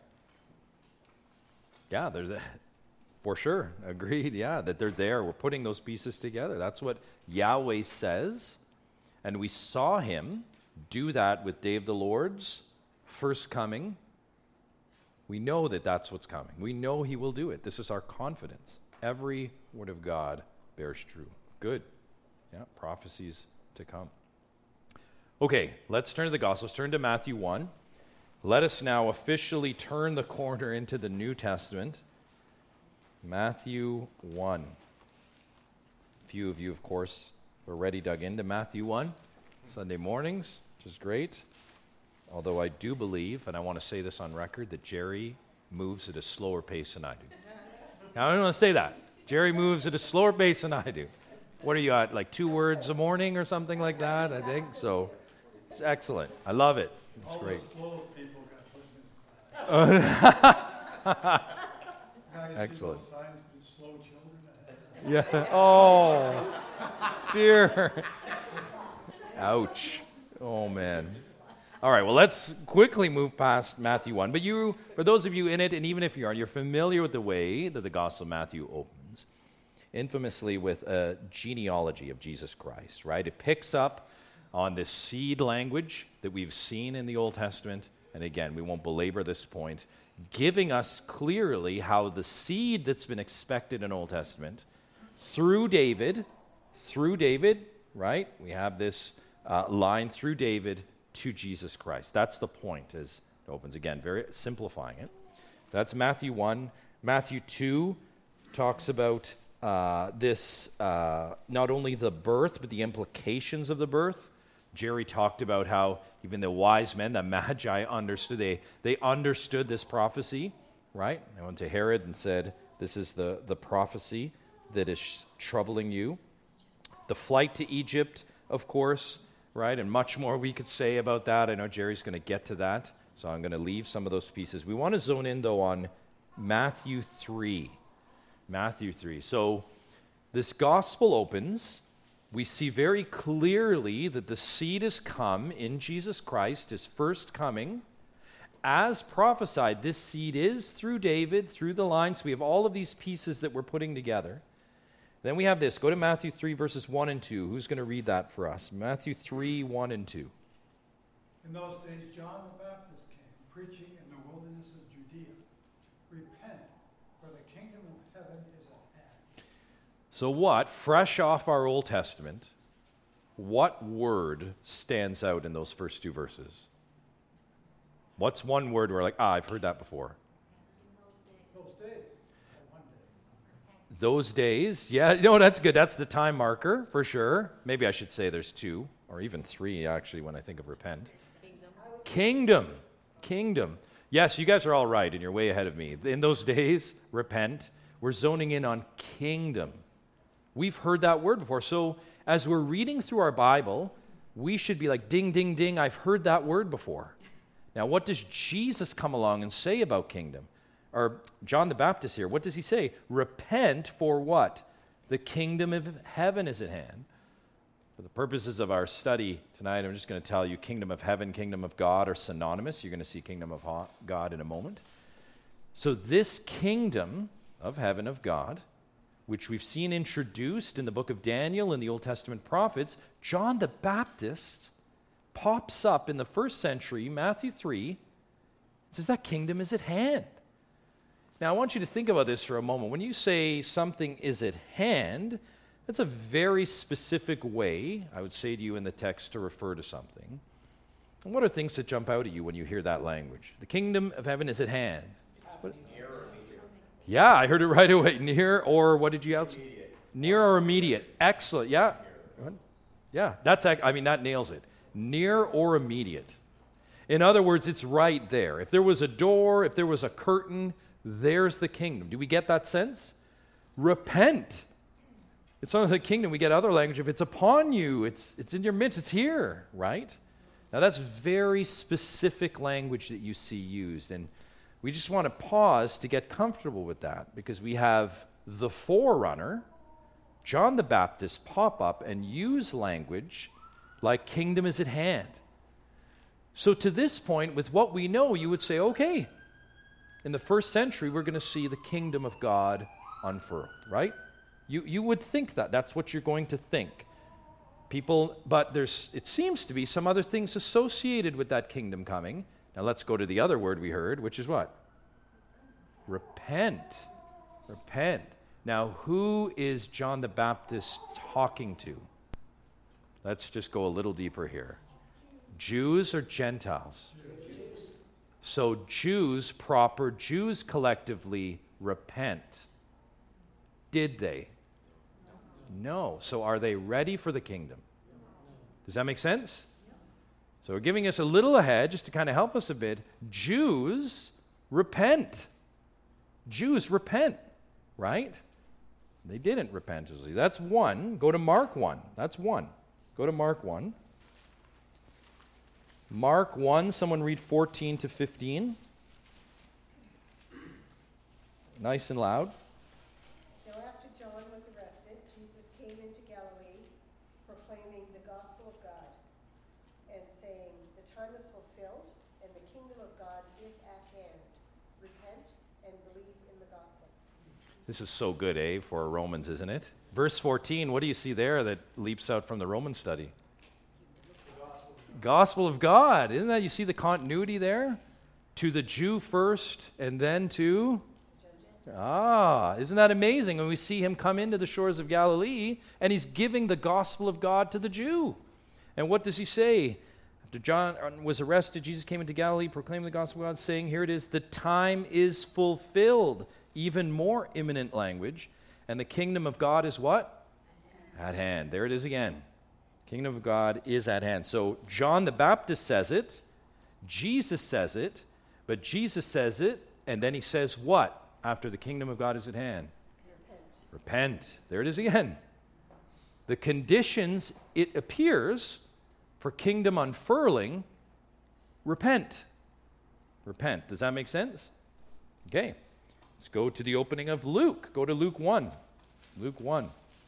Yeah, they're for sure. Agreed. Yeah, that they're there. We're putting those pieces together. That's what Yahweh says. And we saw Him do that with Day of the Lord's first coming. We know that that's what's coming. We know He will do it. This is our confidence. Every word of God bears true. Good. Yeah, prophecies to come. Okay, let's turn to the Gospel. Let's turn to Matthew 1. Let us now officially turn the corner into the New Testament. Matthew 1. A few of you, of course, are already dug into Matthew 1 Sunday mornings, which is great. Although I do believe, and I want to say this on record, that Jerry moves at a slower pace than I do. Now, I don't want to say that. Jerry moves at a slower pace than I do. What are you at, like 2 words a morning or something like that, I think? So it's excellent. I love it. It's all great. The slow people got put in this class. Excellent. See those signs with slow children ahead? Yeah. Oh, dear. Ouch. Oh, man. All right, well, let's quickly move past Matthew 1. But you, for those of you in it, and even if you aren't, you're familiar with the way that the Gospel of Matthew opens, infamously with a genealogy of Jesus Christ, right? It picks up on this seed language that we've seen in the Old Testament. And again, we won't belabor this point, giving us clearly how the seed that's been expected in Old Testament through David, right? We have this line through David to Jesus Christ. That's the point as it opens. Again, very simplifying it. That's Matthew 1. Matthew 2 talks about this, not only the birth, but the implications of the birth. Jerry talked about how even the wise men, the Magi, understood. They understood this prophecy, right? They went to Herod and said, this is the prophecy that is troubling you. The flight to Egypt, of course, right? And much more we could say about that. I know Jerry's going to get to that, so I'm going to leave some of those pieces. We want to zone in, though, on Matthew 3. Matthew 3. So this gospel opens. We see very clearly that the seed has come in Jesus Christ, his first coming. As prophesied, this seed is through David, through the line. So we have all of these pieces that we're putting together. Then we have this. Go to Matthew 3, verses 1 and 2. Who's going to read that for us? Matthew 3, 1 and 2. In those days, John the Baptist came, preaching in the wilderness of Judea. Repent, for the kingdom of heaven is at hand. So what, fresh off our Old Testament, what word stands out in those first two verses? What's one word where like, I've heard that before? Those days, or one day. Those days, yeah, that's good. That's the time marker, for sure. Maybe I should say there's two, or even three, actually, when I think of repent. Kingdom. Yes, you guys are all right, and you're way ahead of me. In those days, repent. We're zoning in on kingdom. We've heard that word before. So as we're reading through our Bible, we should be like, ding, ding, ding, I've heard that word before. Now, what does Jesus come along and say about kingdom? Or John the Baptist here, what does he say? Repent for what? The kingdom of heaven is at hand. For the purposes of our study tonight, I'm just going to tell you kingdom of heaven, kingdom of God are synonymous. You're going to see kingdom of God in a moment. So this kingdom of heaven, of God, which we've seen introduced in the book of Daniel and the Old Testament prophets, John the Baptist pops up in the first century, Matthew 3, it says that kingdom is at hand. Now, I want you to think about this for a moment. When you say something is at hand, that's a very specific way, I would say to you in the text, to refer to something. And what are things that jump out at you when you hear that language? The kingdom of heaven is at hand. Yeah, I heard it right away. Near or what did you else? Near or immediate. Excellent. Yeah. Yeah, that nails it. Near or immediate. In other words, it's right there. If there was a door, if there was a curtain, there's the kingdom. Do we get that sense? Repent. It's not the kingdom. We get other language. If it's upon you, it's in your midst, it's here, right? Now that's very specific language that you see used. And we just want to pause to get comfortable with that because we have the forerunner, John the Baptist, pop up and use language like kingdom is at hand. So to this point, with what we know, you would say, okay, in the first century, we're going to see the kingdom of God unfurled, right? You would think that. That's what you're going to think. But it seems to be some other things associated with that kingdom coming. Now let's go to the other word we heard, which is what? Repent. Repent. Now, who is John the Baptist talking to? Let's just go a little deeper here. Jews or Gentiles? Jews. So Jews proper, Jews collectively repent. Did they? No. So are they ready for the kingdom? Does that make sense? So we're giving us a little ahead just to kind of help us a bit. Jews repent. Jews repent, right? They didn't repent. That's one. Go to Mark 1. That's one. Go to Mark 1. Mark 1, someone read 14 to 15. Nice and loud. Now after John was arrested, Jesus came into Galilee, proclaiming the gospel of God, and saying, the time is fulfilled, and the kingdom of God is at hand. Repent and believe in the gospel. This is so good, for Romans, isn't it? Verse 14, what do you see there that leaps out from the Roman study? Gospel of God. Isn't that, you see the continuity there? To the Jew first, and then to... isn't that amazing when we see him come into the shores of Galilee, and he's giving the gospel of God to the Jew. And what does he say? After John was arrested, Jesus came into Galilee, proclaiming the gospel of God, saying, here it is, the time is fulfilled. even more imminent language. And the kingdom of God is what? At hand. There it is again. Kingdom of God is at hand. So John the Baptist says it, Jesus says it, but Jesus says it, and then he says what after the kingdom of God is at hand? Repent. There it is again. The conditions, it appears, for kingdom unfurling, repent. Repent. Does that make sense? Okay. Let's go to the opening of Luke. Go to Luke 1. Luke 1.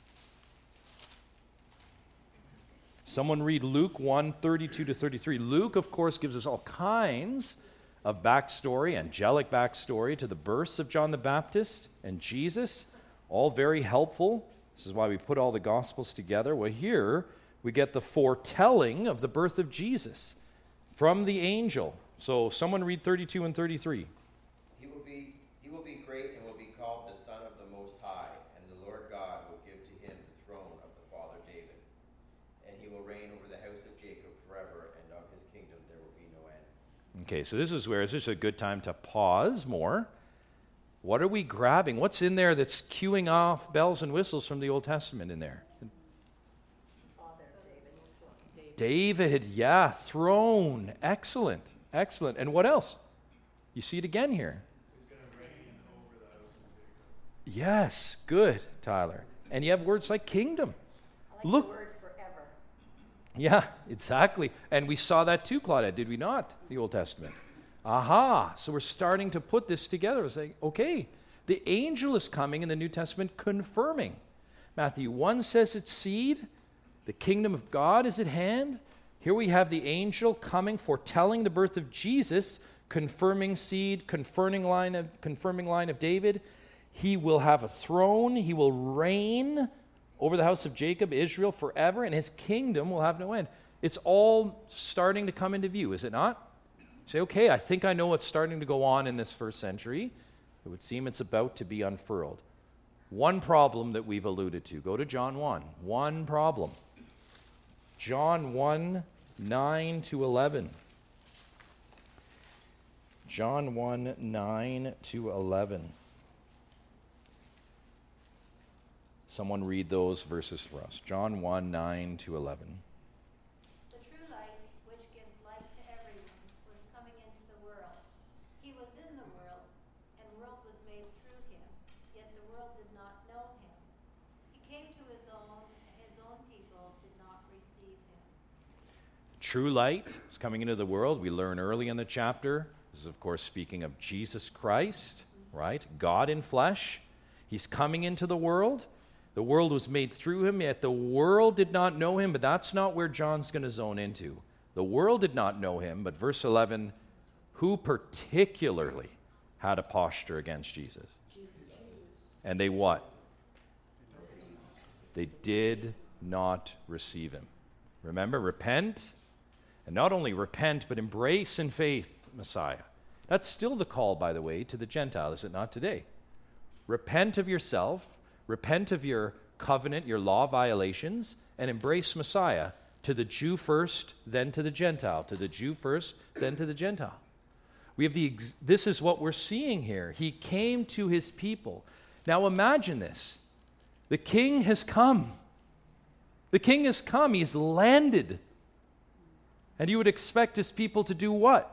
Someone read Luke 1, 32 to 33. Luke, of course, gives us all kinds of backstory, angelic backstory to the births of John the Baptist and Jesus. All very helpful. This is why we put all the Gospels together. Well, here we get the foretelling of the birth of Jesus from the angel. So someone read 32 and 33. He will be great and will be called the Son of the Most High, and the Lord God will give to him the throne of the father David. And he will reign over the house of Jacob forever, and of his kingdom there will be no end. Okay, so this is a good time to pause more. What are we grabbing? What's in there that's cueing off bells and whistles from the Old Testament in there? David, yeah, throne. Excellent, excellent. And what else? You see it again here. He's going to reign over the house of Jacob. Yes, good, Tyler. And you have words like kingdom. I like Look. the word forever. Yeah, exactly. And we saw that too, Claudette, did we not? The Old Testament. Aha. So we're starting to put this together. We're saying, okay, the angel is coming in the New Testament confirming. Matthew 1 says it's seed. The kingdom of God is at hand. Here we have the angel coming, foretelling the birth of Jesus, confirming seed, confirming line of David. He will have a throne. He will reign over the house of Jacob, Israel, forever, and his kingdom will have no end. It's all starting to come into view, is it not? Say, okay, I think I know what's starting to go on in this first century. It would seem it's about to be unfurled. One problem that we've alluded to. Go to John 1. One problem. John 1, 9 to 11. John 1, 9 to 11. Someone read those verses for us. John 1, 9 to 11. The true light, which gives light to everyone, was coming into the world. He was in the world, and the world was made through him, yet the world did not know him. He came to his own, and his own people did not receive him. True light is coming into the world. We learn early in the chapter. This is, of course, speaking of Jesus Christ, right? God in flesh. He's coming into the world. The world was made through him, yet the world did not know him, but that's not where John's going to zone into. The world did not know him, but verse 11, who particularly had a posture against Jesus? And they what? They did not receive him. Remember, repent, and not only repent, but embrace in faith Messiah. That's still the call, by the way, to the Gentile, is it not today? Repent of yourself, repent of your covenant, your law violations, and embrace Messiah, to the Jew first, then to the Gentile, to the Jew first, then to the Gentile. We have this is what we're seeing here. He came to his people. Now imagine this. The king has come. The king has come. He's landed. And you would expect his people to do what?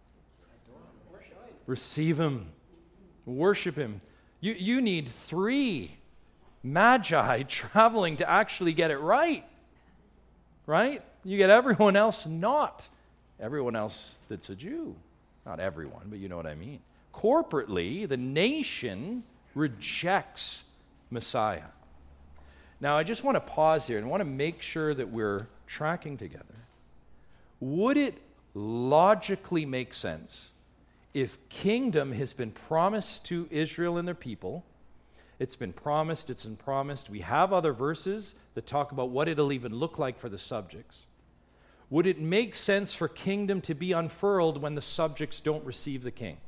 Receive him. Worship him. You need 3 magi traveling to actually get it right. Right? You get everyone else not. Everyone else that's a Jew. Not everyone, but you know what I mean. Corporately, the nation rejects Messiah. Now, I just want to pause here and want to make sure that we're tracking together. Would it logically make sense if kingdom has been promised to Israel and their people? It's been promised, we have other verses that talk about what it'll even look like for the subjects. Would it make sense for kingdom to be unfurled when the subjects don't receive the king?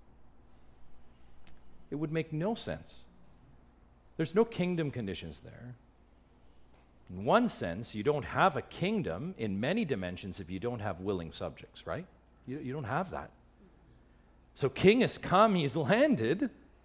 It would make no sense. There's no kingdom conditions there. In one sense, you don't have a kingdom in many dimensions if you don't have willing subjects, right? You don't have that. So king has come, he's landed,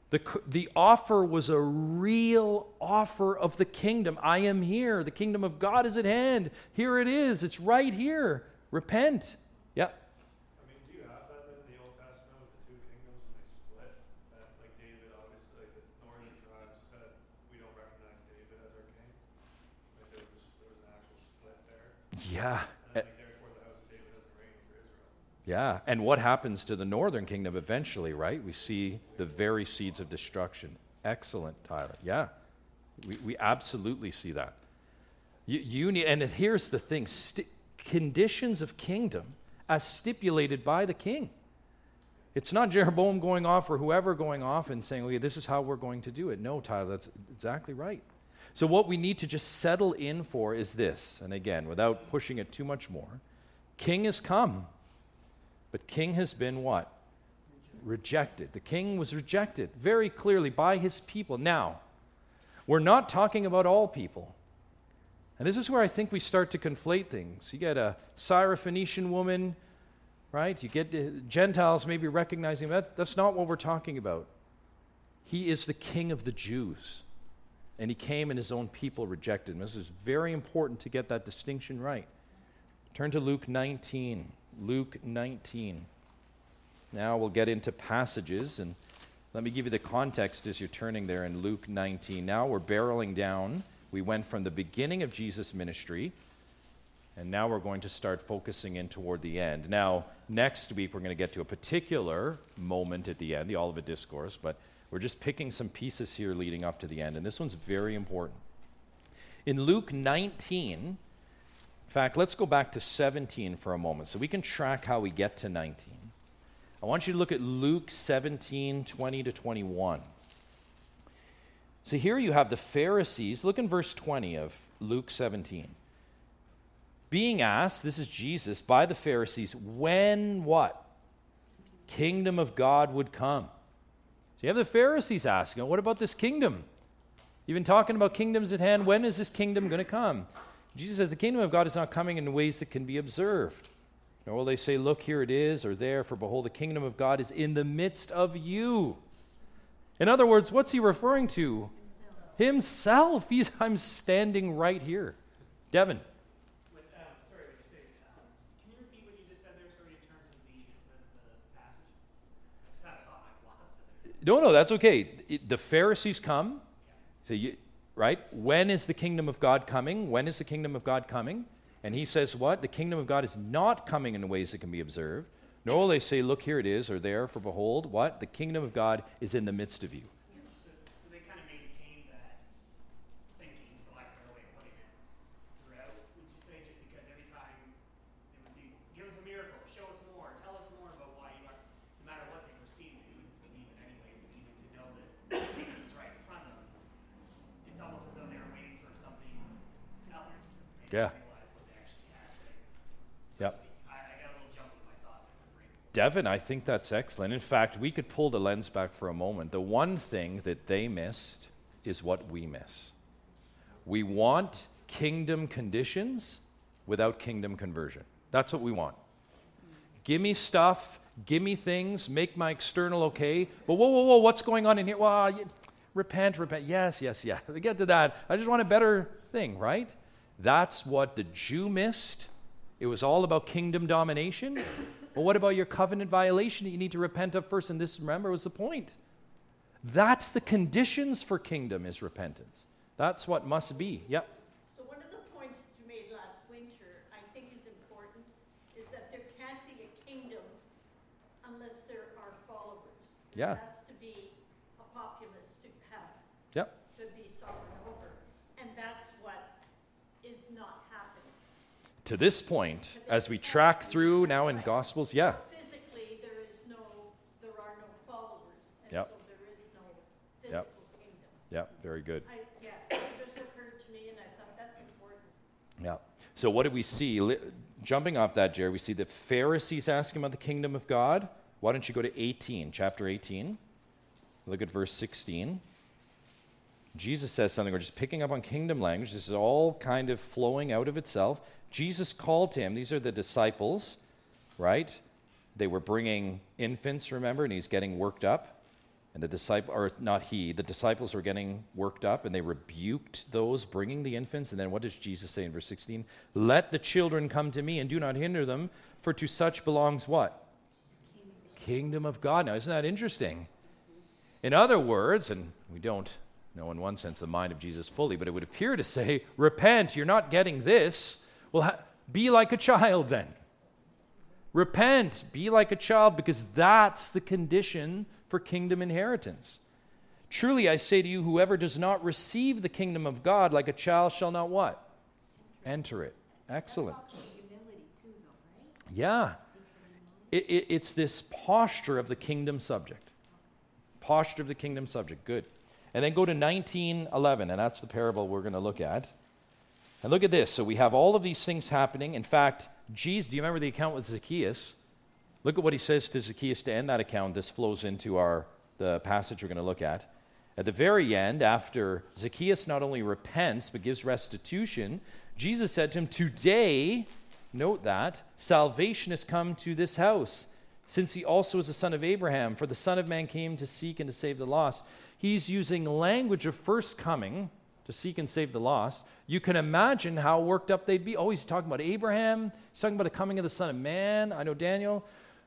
The offer was a real offer of the kingdom. I am here. The kingdom of God is at hand. Here it is. It's right here. Repent. Yeah. I mean, do you have that in the Old Testament with the two kingdoms when they split? That, like David, obviously, like the northern tribes said, we don't recognize David as our king. Like there was an actual split there. Yeah. And like therefore the house of David doesn't reign over Israel. Yeah. And what happens to the northern kingdom eventually, right? We see the very seeds of destruction. Excellent, Tyler. Yeah. We absolutely see that. You need, and here's the thing, conditions of kingdom as stipulated by the king. It's not Jeroboam going off or whoever going off and saying, okay, this is how we're going to do it. No, Tyler, that's exactly right. So what we need to just settle in for is this, and again, without pushing it too much more, king has come, but king has been what? Rejected. The king was rejected very clearly by his people. Now, we're not talking about all people. And this is where I think we start to conflate things. You get a Syrophoenician woman, right? You get the Gentiles maybe recognizing that. That's not what we're talking about. He is the king of the Jews. And he came and his own people rejected him. This is very important to get that distinction right. Turn to Luke 19. Luke 19. Now we'll get into passages, and let me give you the context as you're turning there in Luke 19. Now we're barreling down. We went from the beginning of Jesus' ministry, and now we're going to start focusing in toward the end. Now, next week we're going to get to a particular moment at the end, the Olivet Discourse, but we're just picking some pieces here leading up to the end, and this one's very important. In Luke 19, in fact, let's go back to 17 for a moment so we can track how we get to 19. I want you to look at Luke 17, 20 to 21. So here you have the Pharisees. Look in verse 20 of Luke 17. Being asked, this is Jesus, by the Pharisees, when what? Kingdom of God would come. So you have the Pharisees asking, what about this kingdom? You've been talking about kingdoms at hand. When is this kingdom going to come? Jesus says the kingdom of God is not coming in ways that can be observed. Nor will they say, look, here it is, or there, for behold, the kingdom of God is in the midst of you. In other words, what's he referring to? Himself. I'm standing right here. Devin. Sorry, what you say? Can you repeat what you just said there, sorry, in terms of the passage? I just had a thought I lost it. No, that's okay. The Pharisees come. Say, right? When is the kingdom of God coming? When is the kingdom of God coming? And he says what? The kingdom of God is not coming in ways that can be observed. Nor will they say, look, here it is, or there, for behold, what? The kingdom of God is in the midst of you. So they kind of maintain that thinking, for lack of a better way of putting it, throughout. Would you say just because every time it would be, give us a miracle, show us more, tell us more about why you are, no matter what they perceive, they wouldn't believe it anyways, and even to know that the kingdom is right in front of them, it's almost as though they were waiting for something else. Yeah. Yep. I got a little jump in my thought. Devin, I think that's excellent. In fact, we could pull the lens back for a moment. The one thing that they missed is what we miss. We want kingdom conditions without kingdom conversion. That's what we want. Give me stuff, give me things, make my external okay. But whoa, what's going on in here? Well, repent. Yes. We get to that. I just want a better thing, right? That's what the Jew missed. It was all about kingdom domination. Well, what about your covenant violation that you need to repent of first? And this, remember, was the point. That's the conditions for kingdom is repentance. That's what must be. Yep. So one of the points that you made last winter, I think is important, is that there can't be a kingdom unless there are followers. Yeah. There has to be a populace to have. Yep. To be sovereign over. And that's what is not happening. To this point, as we track through now in Gospels, yeah. Physically, there are no followers, and Yep. so there is no physical kingdom. Yeah, very good. It just occurred to me, and I thought that's important. Yeah. So what do we see? Jumping off that, Jerry, we see the Pharisees asking about the kingdom of God. Why don't you go to 18, chapter 18. Look at verse 16. Jesus says something. We're just picking up on kingdom language. This is all kind of flowing out of itself. Jesus called to him. These are the disciples, right? They were bringing infants, remember, and he's getting worked up. And the disciples were getting worked up, and they rebuked those bringing the infants. And then what does Jesus say in verse 16? Let the children come to me, and do not hinder them, for to such belongs what? Kingdom of God. Now, isn't that interesting? In other words, and we don't know in one sense the mind of Jesus fully, but it would appear to say, repent, you're not getting this. Well, be like a child then. Repent, be like a child, because that's the condition for kingdom inheritance. Truly I say to you, whoever does not receive the kingdom of God like a child shall not what? Enter it. Excellent. That talks about humility too, though, right? Yeah. Speaks of humility. It's this posture of the kingdom subject. Posture of the kingdom subject. Good. And then go to 19:11, and that's the parable we're going to look at. And look at this. So we have all of these things happening. In fact, Jesus, do you remember the account with Zacchaeus? Look at what he says to Zacchaeus to end that account. This flows into the passage we're going to look at. At the very end, after Zacchaeus not only repents but gives restitution, Jesus said to him, today, note that, salvation has come to this house, since he also is a son of Abraham. For the Son of Man came to seek and to save the lost. He's using language of first coming to seek and save the lost. You can imagine how worked up they'd be. Oh, he's talking about Abraham. He's talking about the coming of the Son of Man. I know Daniel.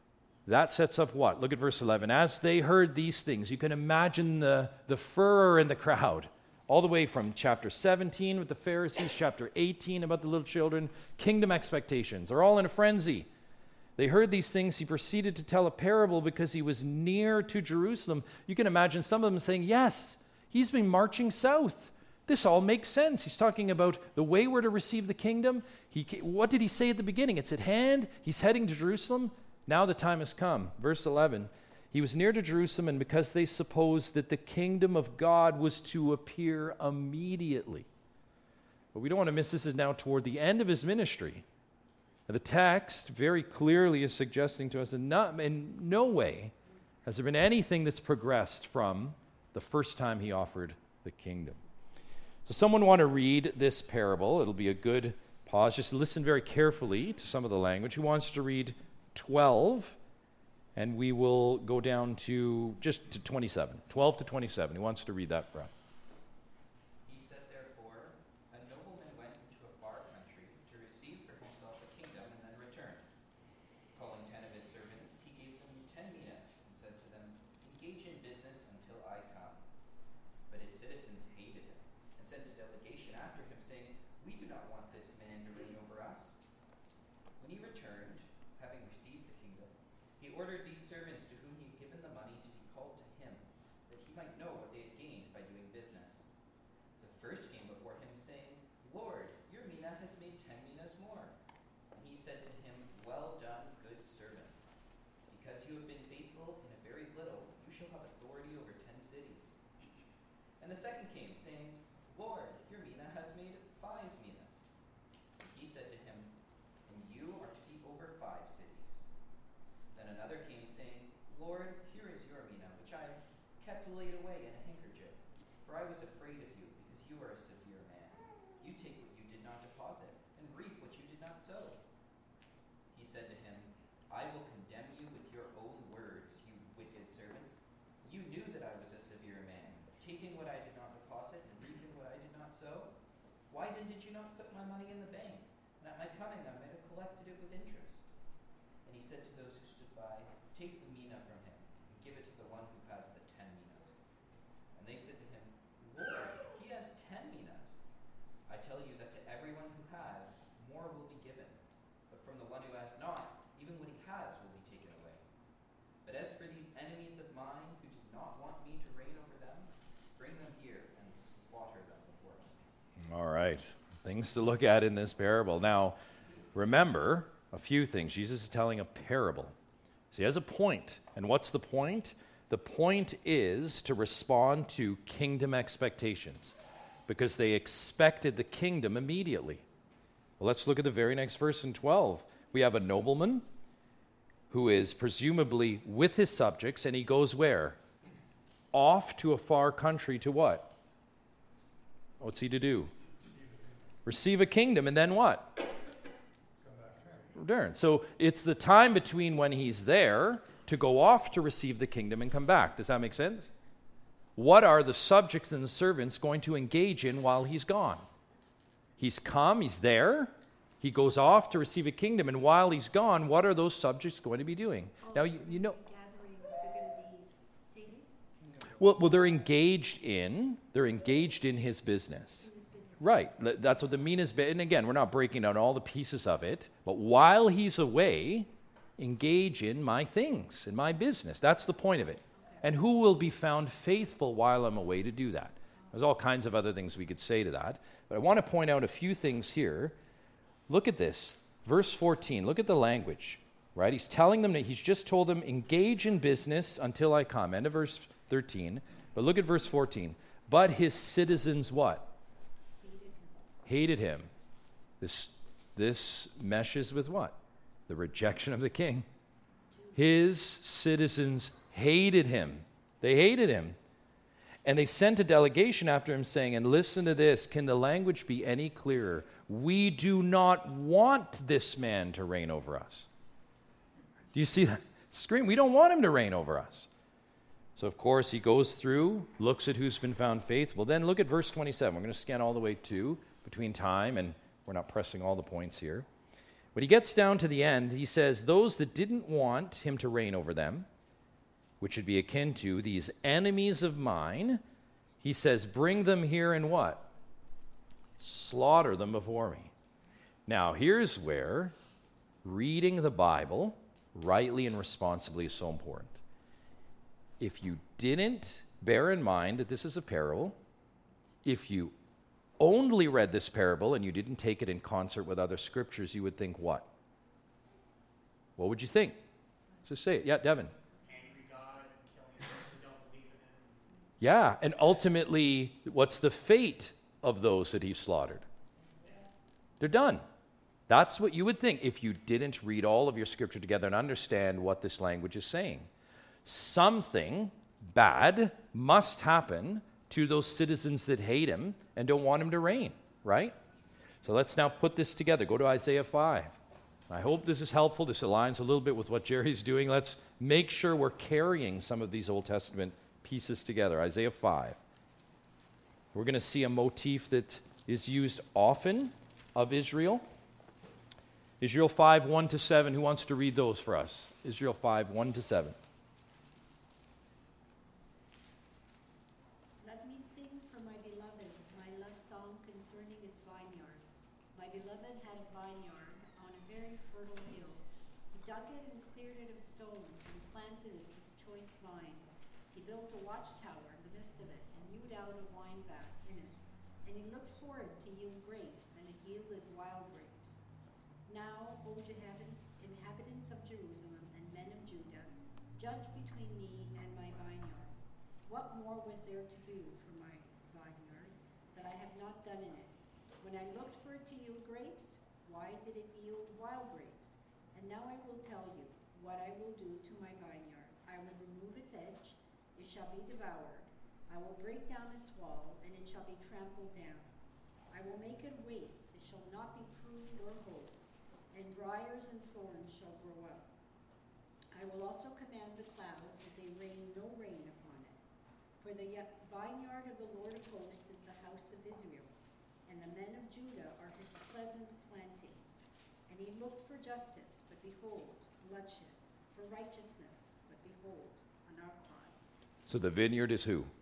That sets up what? Look at verse 11. As they heard these things, you can imagine the furor in the crowd. All the way from chapter 17 with the Pharisees, chapter 18 about the little children, kingdom expectations. They're all in a frenzy. They heard these things. He proceeded to tell a parable because he was near to Jerusalem. You can imagine some of them saying, yes, he's been marching south. This all makes sense. He's talking about the way we're to receive the kingdom. What did he say at the beginning? It's at hand. He's heading to Jerusalem. Now the time has come. Verse 11, he was near to Jerusalem, and because they supposed that the kingdom of God was to appear immediately. But we don't want to miss this is now toward the end of his ministry. The text very clearly is suggesting to us that in no way has there been anything that's progressed from the first time he offered the kingdom. So someone want to read this parable. It'll be a good pause. Just listen very carefully to some of the language. Who wants to read 12? And we will go down to just to 27. 12 to 27. Who wants to read that, Brad? He said, therefore, a nobleman went into a far country to receive for himself a kingdom and then return. Calling 10 of his servants, he gave them 10 minas and said to them, engage in business until I come. But his citizens hated him and sent a delegation after him, saying, we do not want this man to reign over us. When he returned, having received the kingdom, he ordered these servants to whom he had given the money to be called to him, that he might know what they had gained by doing business. The first came before him, saying, Lord, your mina has made 10 minas more. And he said to him, well done, good servant. Because you have been faithful in a very little, you shall have authority over 10 cities. And the second came, saying, Lord, your mina has made 5 minas. And he said to him, and you are to be over 5 cities. Then another came, saying, Lord, here is your mina, which I kept laid away in a handkerchief. For I was afraid of you, because you are a severe man. You take what you did not deposit, and reap what you did not sow. He said to him, I will condemn you with your own words, you wicked servant. You knew that I was a severe man, taking what I did not deposit and reaping what I did not sow. Why then did you not put my money in the bank? And at my coming I might have collected it with interest. And he said to those who stood by, take the mina from him, and give it to the one who has the 10 minas. And they said to him, Lord, he has 10 minas. I tell you that to everyone who has, more will be given. But from the one who has not, even what he has will be taken away. But as for these enemies of mine who do not want me to reign over them, bring them here and slaughter them before me. All right. Things to look at in this parable. Now, remember a few things. Jesus is telling a parable. So he has a point. And what's the point? The point is to respond to kingdom expectations because they expected the kingdom immediately. Well, let's look at the very next verse in 12. We have a nobleman who is presumably with his subjects, and he goes where? Off to a far country to what? What's he to do? Receive a kingdom, and then what? Return. So it's the time between when he's there to go off to receive the kingdom and come back. Does that make sense? What are the subjects and the servants going to engage in while he's gone? He's come, he's there, he goes off to receive a kingdom, and while he's gone, what are those subjects going to be doing? Now, you know... Gathering, they're going to be singing? Well, they're engaged in his business. Right. That's what the mean is. And again, we're not breaking down all the pieces of it, but while he's away, engage in my things, in my business. That's the point of it. And who will be found faithful while I'm away to do that? There's all kinds of other things we could say to that, but I want to point out a few things here. Look at this. Verse 14. Look at the language, right? He's telling them that he's just told them, engage in business until I come. End of verse 13. But look at verse 14. But his citizens what? Hated him. This meshes with what? The rejection of the king. His citizens hated him. They hated him. And they sent a delegation after him saying, and listen to this, can the language be any clearer? We do not want this man to reign over us. Do you see that? Scream, we don't want him to reign over us. So, of course, he goes through, looks at who's been found faithful. Then look at verse 27. We're going to scan all the way to between time, and we're not pressing all the points here. When he gets down to the end, he says, those that didn't want him to reign over them, which would be akin to these enemies of mine, he says, bring them here and what? Slaughter them before me. Now, here's where reading the Bible rightly and responsibly is so important. If you didn't bear in mind that this is a parable, if you only read this parable and you didn't take it in concert with other scriptures, you would think what? What would you think? Just say it. Yeah, Devin. Angry God, killing those who don't believe in him. Yeah, and ultimately, what's the fate of those that he slaughtered? They're done. That's what you would think if you didn't read all of your scripture together and understand what this language is saying. Something bad must happen to those citizens that hate him and don't want him to reign, right? So let's now put this together. Go to Isaiah 5. I hope this is helpful. This aligns a little bit with what Jerry's doing. Let's make sure we're carrying some of these Old Testament pieces together. Isaiah 5. We're going to see a motif that is used often of Israel. Israel 5, 1-7. Who wants to read those for us? Israel 5, 1-7. Let me sing for my beloved my love song concerning his vineyard. My beloved had a vineyard on a very fertile hill. He dug it and cleared it of stones and planted it with choice vines. He built a watchtower in the midst of it and hewed out a wine vat in it. And he looked forward to yield grapes, and it yielded wild grapes. Now, O inhabitants of Jerusalem and men of Judah, judge between me and my vineyard. What more was there to do for my vineyard that I have not done in it? When I looked for it to yield grapes, why did it yield wild grapes? And now I will tell you what I will do to my vineyard. I will remove its edge, it shall be devoured. I will break down its wall, and it shall be trampled down. I will make it waste, it shall not be pruned or hoed, and briars and thorns shall grow up. I will also command the clouds that they rain no rain upon it. For the vineyard of the Lord of hosts is the house of Israel, and the men of Judah are his pleasant planting. And he looked for justice, but behold, bloodshed, for righteousness, but behold, an outcry. So the vineyard is who?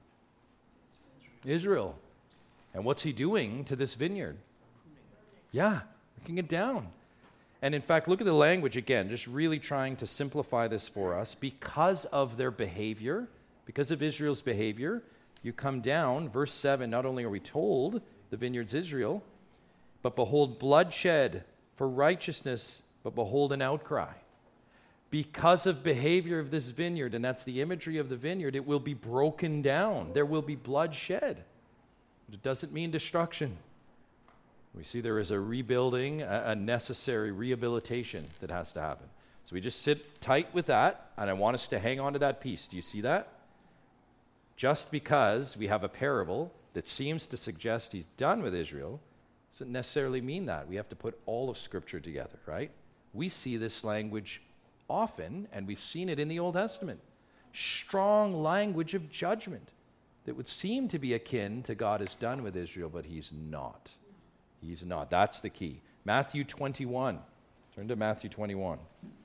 Israel. And what's he doing to this vineyard? Yeah, breaking it down. And in fact, look at the language again, just really trying to simplify this for us. Because of their behavior, because of Israel's behavior, you come down, verse 7, not only are we told the vineyard's Israel, but behold bloodshed for righteousness, but behold an outcry. Because of behavior of this vineyard, and that's the imagery of the vineyard, it will be broken down. There will be bloodshed. It doesn't mean destruction. We see there is a rebuilding, a necessary rehabilitation that has to happen. So we just sit tight with that, and I want us to hang on to that piece. Do you see that? Just because we have a parable that seems to suggest he's done with Israel doesn't necessarily mean that. We have to put all of Scripture together, right? We see this language often, and we've seen it in the Old Testament. Strong language of judgment that would seem to be akin to God has done with Israel, but he's not. He's not. That's the key. Matthew 21. Turn to Matthew 21.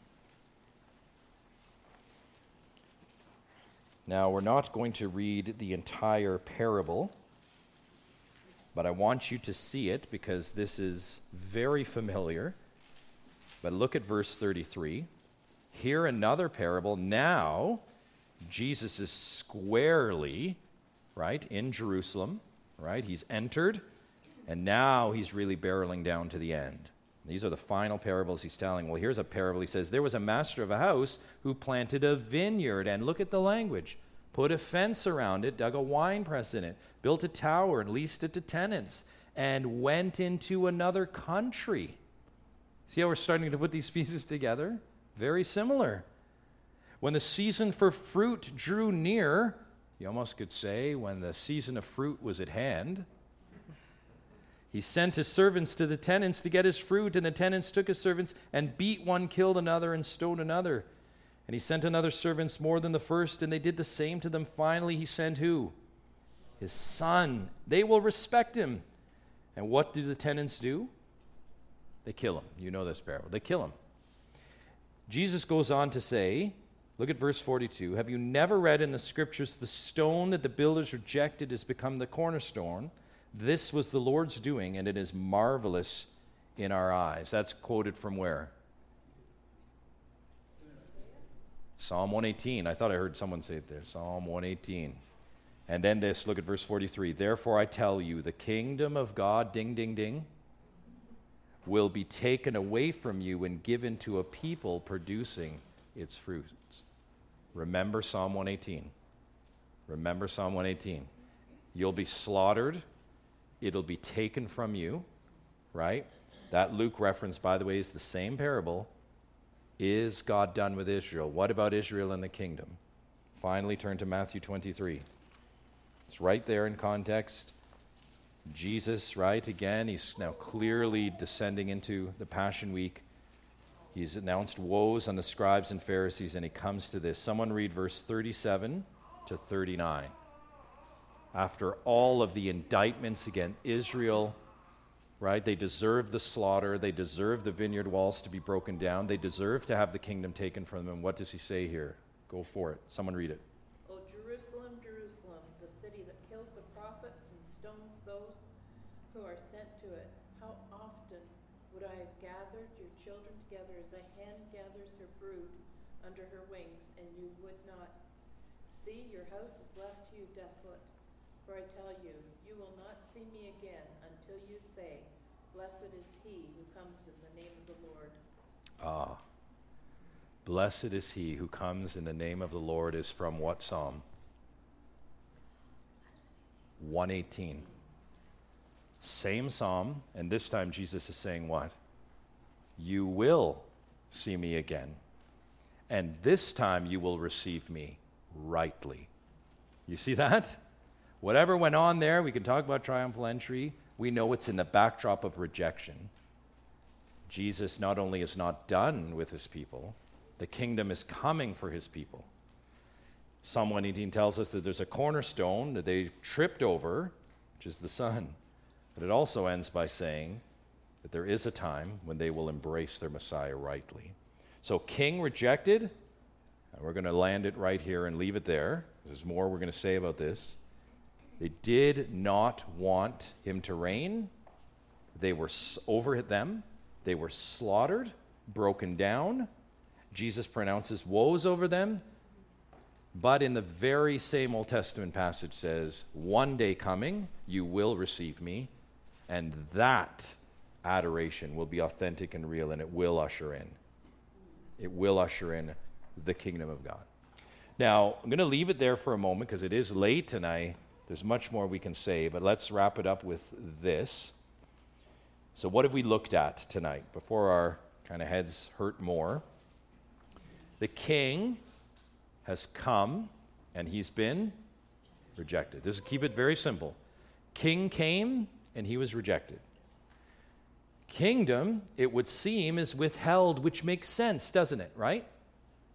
Now, we're not going to read the entire parable, but I want you to see it because this is very familiar. But look at verse 33. Here another parable. Now, Jesus is squarely, right, in Jerusalem, right? He's entered, and now he's really barreling down to the end. These are the final parables he's telling. Well, here's a parable. He says, there was a master of a house who planted a vineyard, and look at the language. Put a fence around it, dug a wine press in it, built a tower and leased it to tenants, and went into another country. See how we're starting to put these pieces together? Very similar. When the season for fruit drew near, you almost could say when the season of fruit was at hand, he sent his servants to the tenants to get his fruit, and the tenants took his servants and beat one, killed another, and stoned another. And he sent another servants more than the first, and they did the same to them. Finally, he sent who? His son. They will respect him. And what do the tenants do? They kill him. You know this parable. They kill him. Jesus goes on to say, look at verse 42. Have you never read in the scriptures, the stone that the builders rejected has become the cornerstone? This was the Lord's doing, and it is marvelous in our eyes. That's quoted from where? Psalm 118. I thought I heard someone say it there. Psalm 118. And then this, look at verse 43. Therefore I tell you, the kingdom of God, ding, ding, ding, will be taken away from you and given to a people producing its fruits. Remember Psalm 118. Remember Psalm 118. You'll be slaughtered. It'll be taken from you, right? That Luke reference, by the way, is the same parable. Is God done with Israel? What about Israel and the kingdom? Finally, turn to Matthew 23. It's right there in context. Jesus, right? Again, he's now clearly descending into the Passion Week. He's announced woes on the scribes and Pharisees, and he comes to this. Someone read verse 37 to 39. After all of the indictments against Israel, right? They deserve the slaughter. They deserve the vineyard walls to be broken down. They deserve to have the kingdom taken from them. What does he say here? Go for it. Someone read it. O Jerusalem, Jerusalem, the city that kills the prophets and stones those who are sent to it. How often would I have gathered your children together as a hen gathers her brood under her wings, and you would not. See, your house is left to you desolate. For I tell you, you will not see me again until you say, blessed is he who comes in the name of the Lord. Ah, blessed is he who comes in the name of the Lord is from what psalm? 118. Same psalm, and this time Jesus is saying what? You will see me again, and this time you will receive me rightly. You see that? Whatever went on there, we can talk about triumphal entry. We know it's in the backdrop of rejection. Jesus not only is not done with his people, the kingdom is coming for his people. Psalm 118 tells us that there's a cornerstone that they tripped over, which is the Son. But it also ends by saying that there is a time when they will embrace their Messiah rightly. So king rejected, and we're going to land it right here and leave it there. There's more we're going to say about this. They did not want him to reign. They were over them. They were slaughtered, broken down. Jesus pronounces woes over them. But in the very same Old Testament passage says, one day coming, you will receive me, and that adoration will be authentic and real, and it will usher in. It will usher in the kingdom of God. Now, I'm going to leave it there for a moment because it is late, and there's much more we can say, but let's wrap it up with this. So what have we looked at tonight before our kind of heads hurt more? The king has come, and he's been rejected. Keep it very simple. King came, and he was rejected. Kingdom, it would seem, is withheld, which makes sense, doesn't it, right?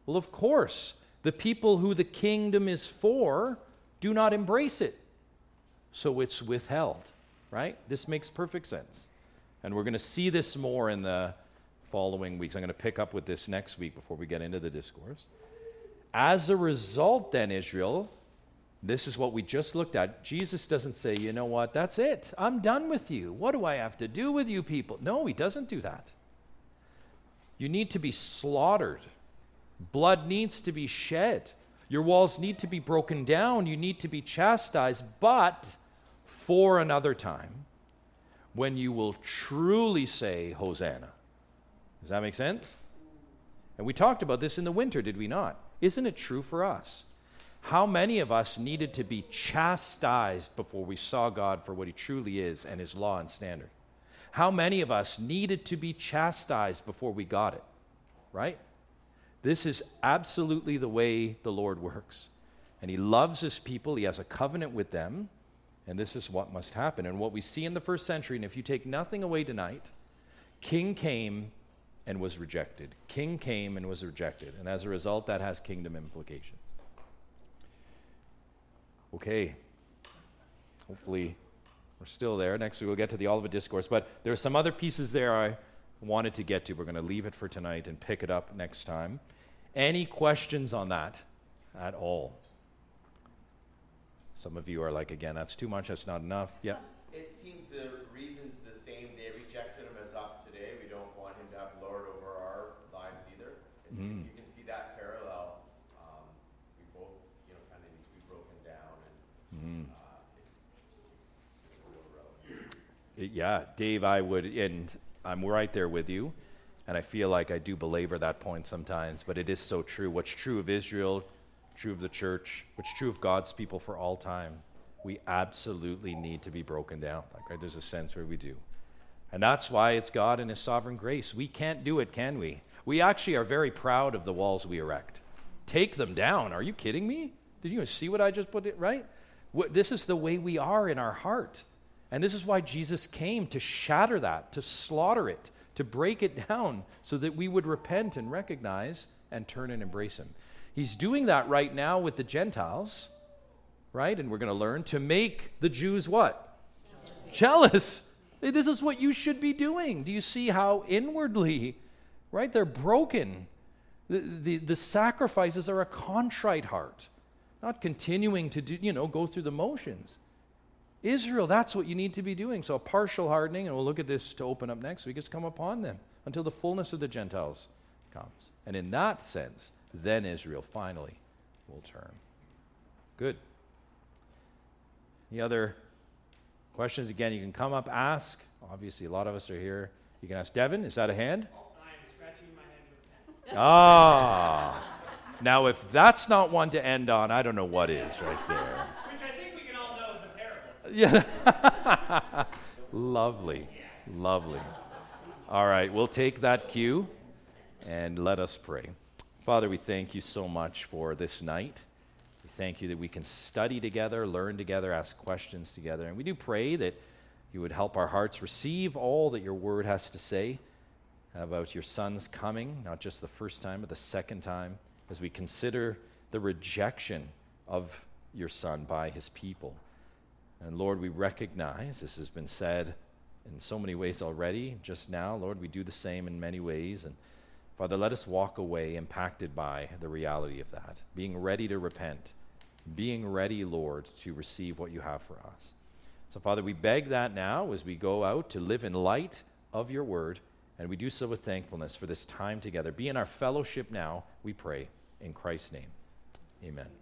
Well, of course, the people who the kingdom is for do not embrace it. So it's withheld, right? This makes perfect sense. And we're going to see this more in the following weeks. I'm going to pick up with this next week before we get into the discourse. As a result, then, Israel, this is what we just looked at. Jesus doesn't say, you know what, that's it. I'm done with you. What do I have to do with you people? No, he doesn't do that. You need to be slaughtered. Blood needs to be shed. Your walls need to be broken down. You need to be chastised, but for another time, when you will truly say, Hosanna. Does that make sense? And we talked about this in the winter, did we not? Isn't it true for us? How many of us needed to be chastised before we saw God for what he truly is and his law and standard? How many of us needed to be chastised before we got it? Right? This is absolutely the way the Lord works. And he loves his people. He has a covenant with them. And this is what must happen. And what we see in the first century, and if you take nothing away tonight, king came and was rejected. King came and was rejected. And as a result, that has kingdom implications. Okay. Hopefully we're still there. Next week we'll get to the Olivet Discourse. But there are some other pieces there I wanted to get to. We're going to leave it for tonight and pick it up next time. Any questions on that at all? Some of you are like, again, that's too much, that's not enough. Yeah. It seems the reason's the same. They rejected him as us today. We don't want him to have Lord over our lives either. You can see that parallel. We both, kind of need to be broken down, and it's a real relevance. Yeah, Dave, I would, and I'm right there with you, and I feel like I do belabor that point sometimes, but it is so true. What's true of Israel, true of the church, what's true of God's people for all time, we absolutely need to be broken down. Like, right, there's a sense where we do. And that's why it's God and his sovereign grace. We can't do it, can we? We actually are very proud of the walls we erect. Take them down. Are you kidding me? Did you see what I just put it, right? This is the way we are in our heart. And this is why Jesus came, to shatter that, to slaughter it, to break it down so that we would repent and recognize and turn and embrace him. He's doing that right now with the Gentiles, right? And we're going to learn to make the Jews what? Jealous. This is what you should be doing. Do you see how inwardly, right? They're broken. The sacrifices are a contrite heart, not continuing to do, go through the motions. Israel, that's what you need to be doing. So a partial hardening, and we'll look at this to open up next week, has come upon them until the fullness of the Gentiles comes. And in that sense, then Israel finally will turn. Good. Any other questions? Again, you can come up, ask. Obviously, a lot of us are here. You can ask Devin. Is that a hand? Oh, I am scratching my head with a pen. Ah. Now, if that's not one to end on, I don't know what is right there. Which I think we can all know is a parable. Yeah. Lovely. Lovely. All right, we'll take that cue and let us pray. Father, we thank you so much for this night. We thank you that we can study together, learn together, ask questions together. And we do pray that you would help our hearts receive all that your word has to say about your son's coming, not just the first time, but the second time, as we consider the rejection of your son by his people. And Lord, we recognize, this has been said in so many ways already just now. Lord, we do the same in many ways. And Father, let us walk away impacted by the reality of that, being ready to repent, being ready, Lord, to receive what you have for us. So, Father, we beg that now as we go out to live in light of your word, and we do so with thankfulness for this time together. Be in our fellowship now, we pray, in Christ's name. Amen.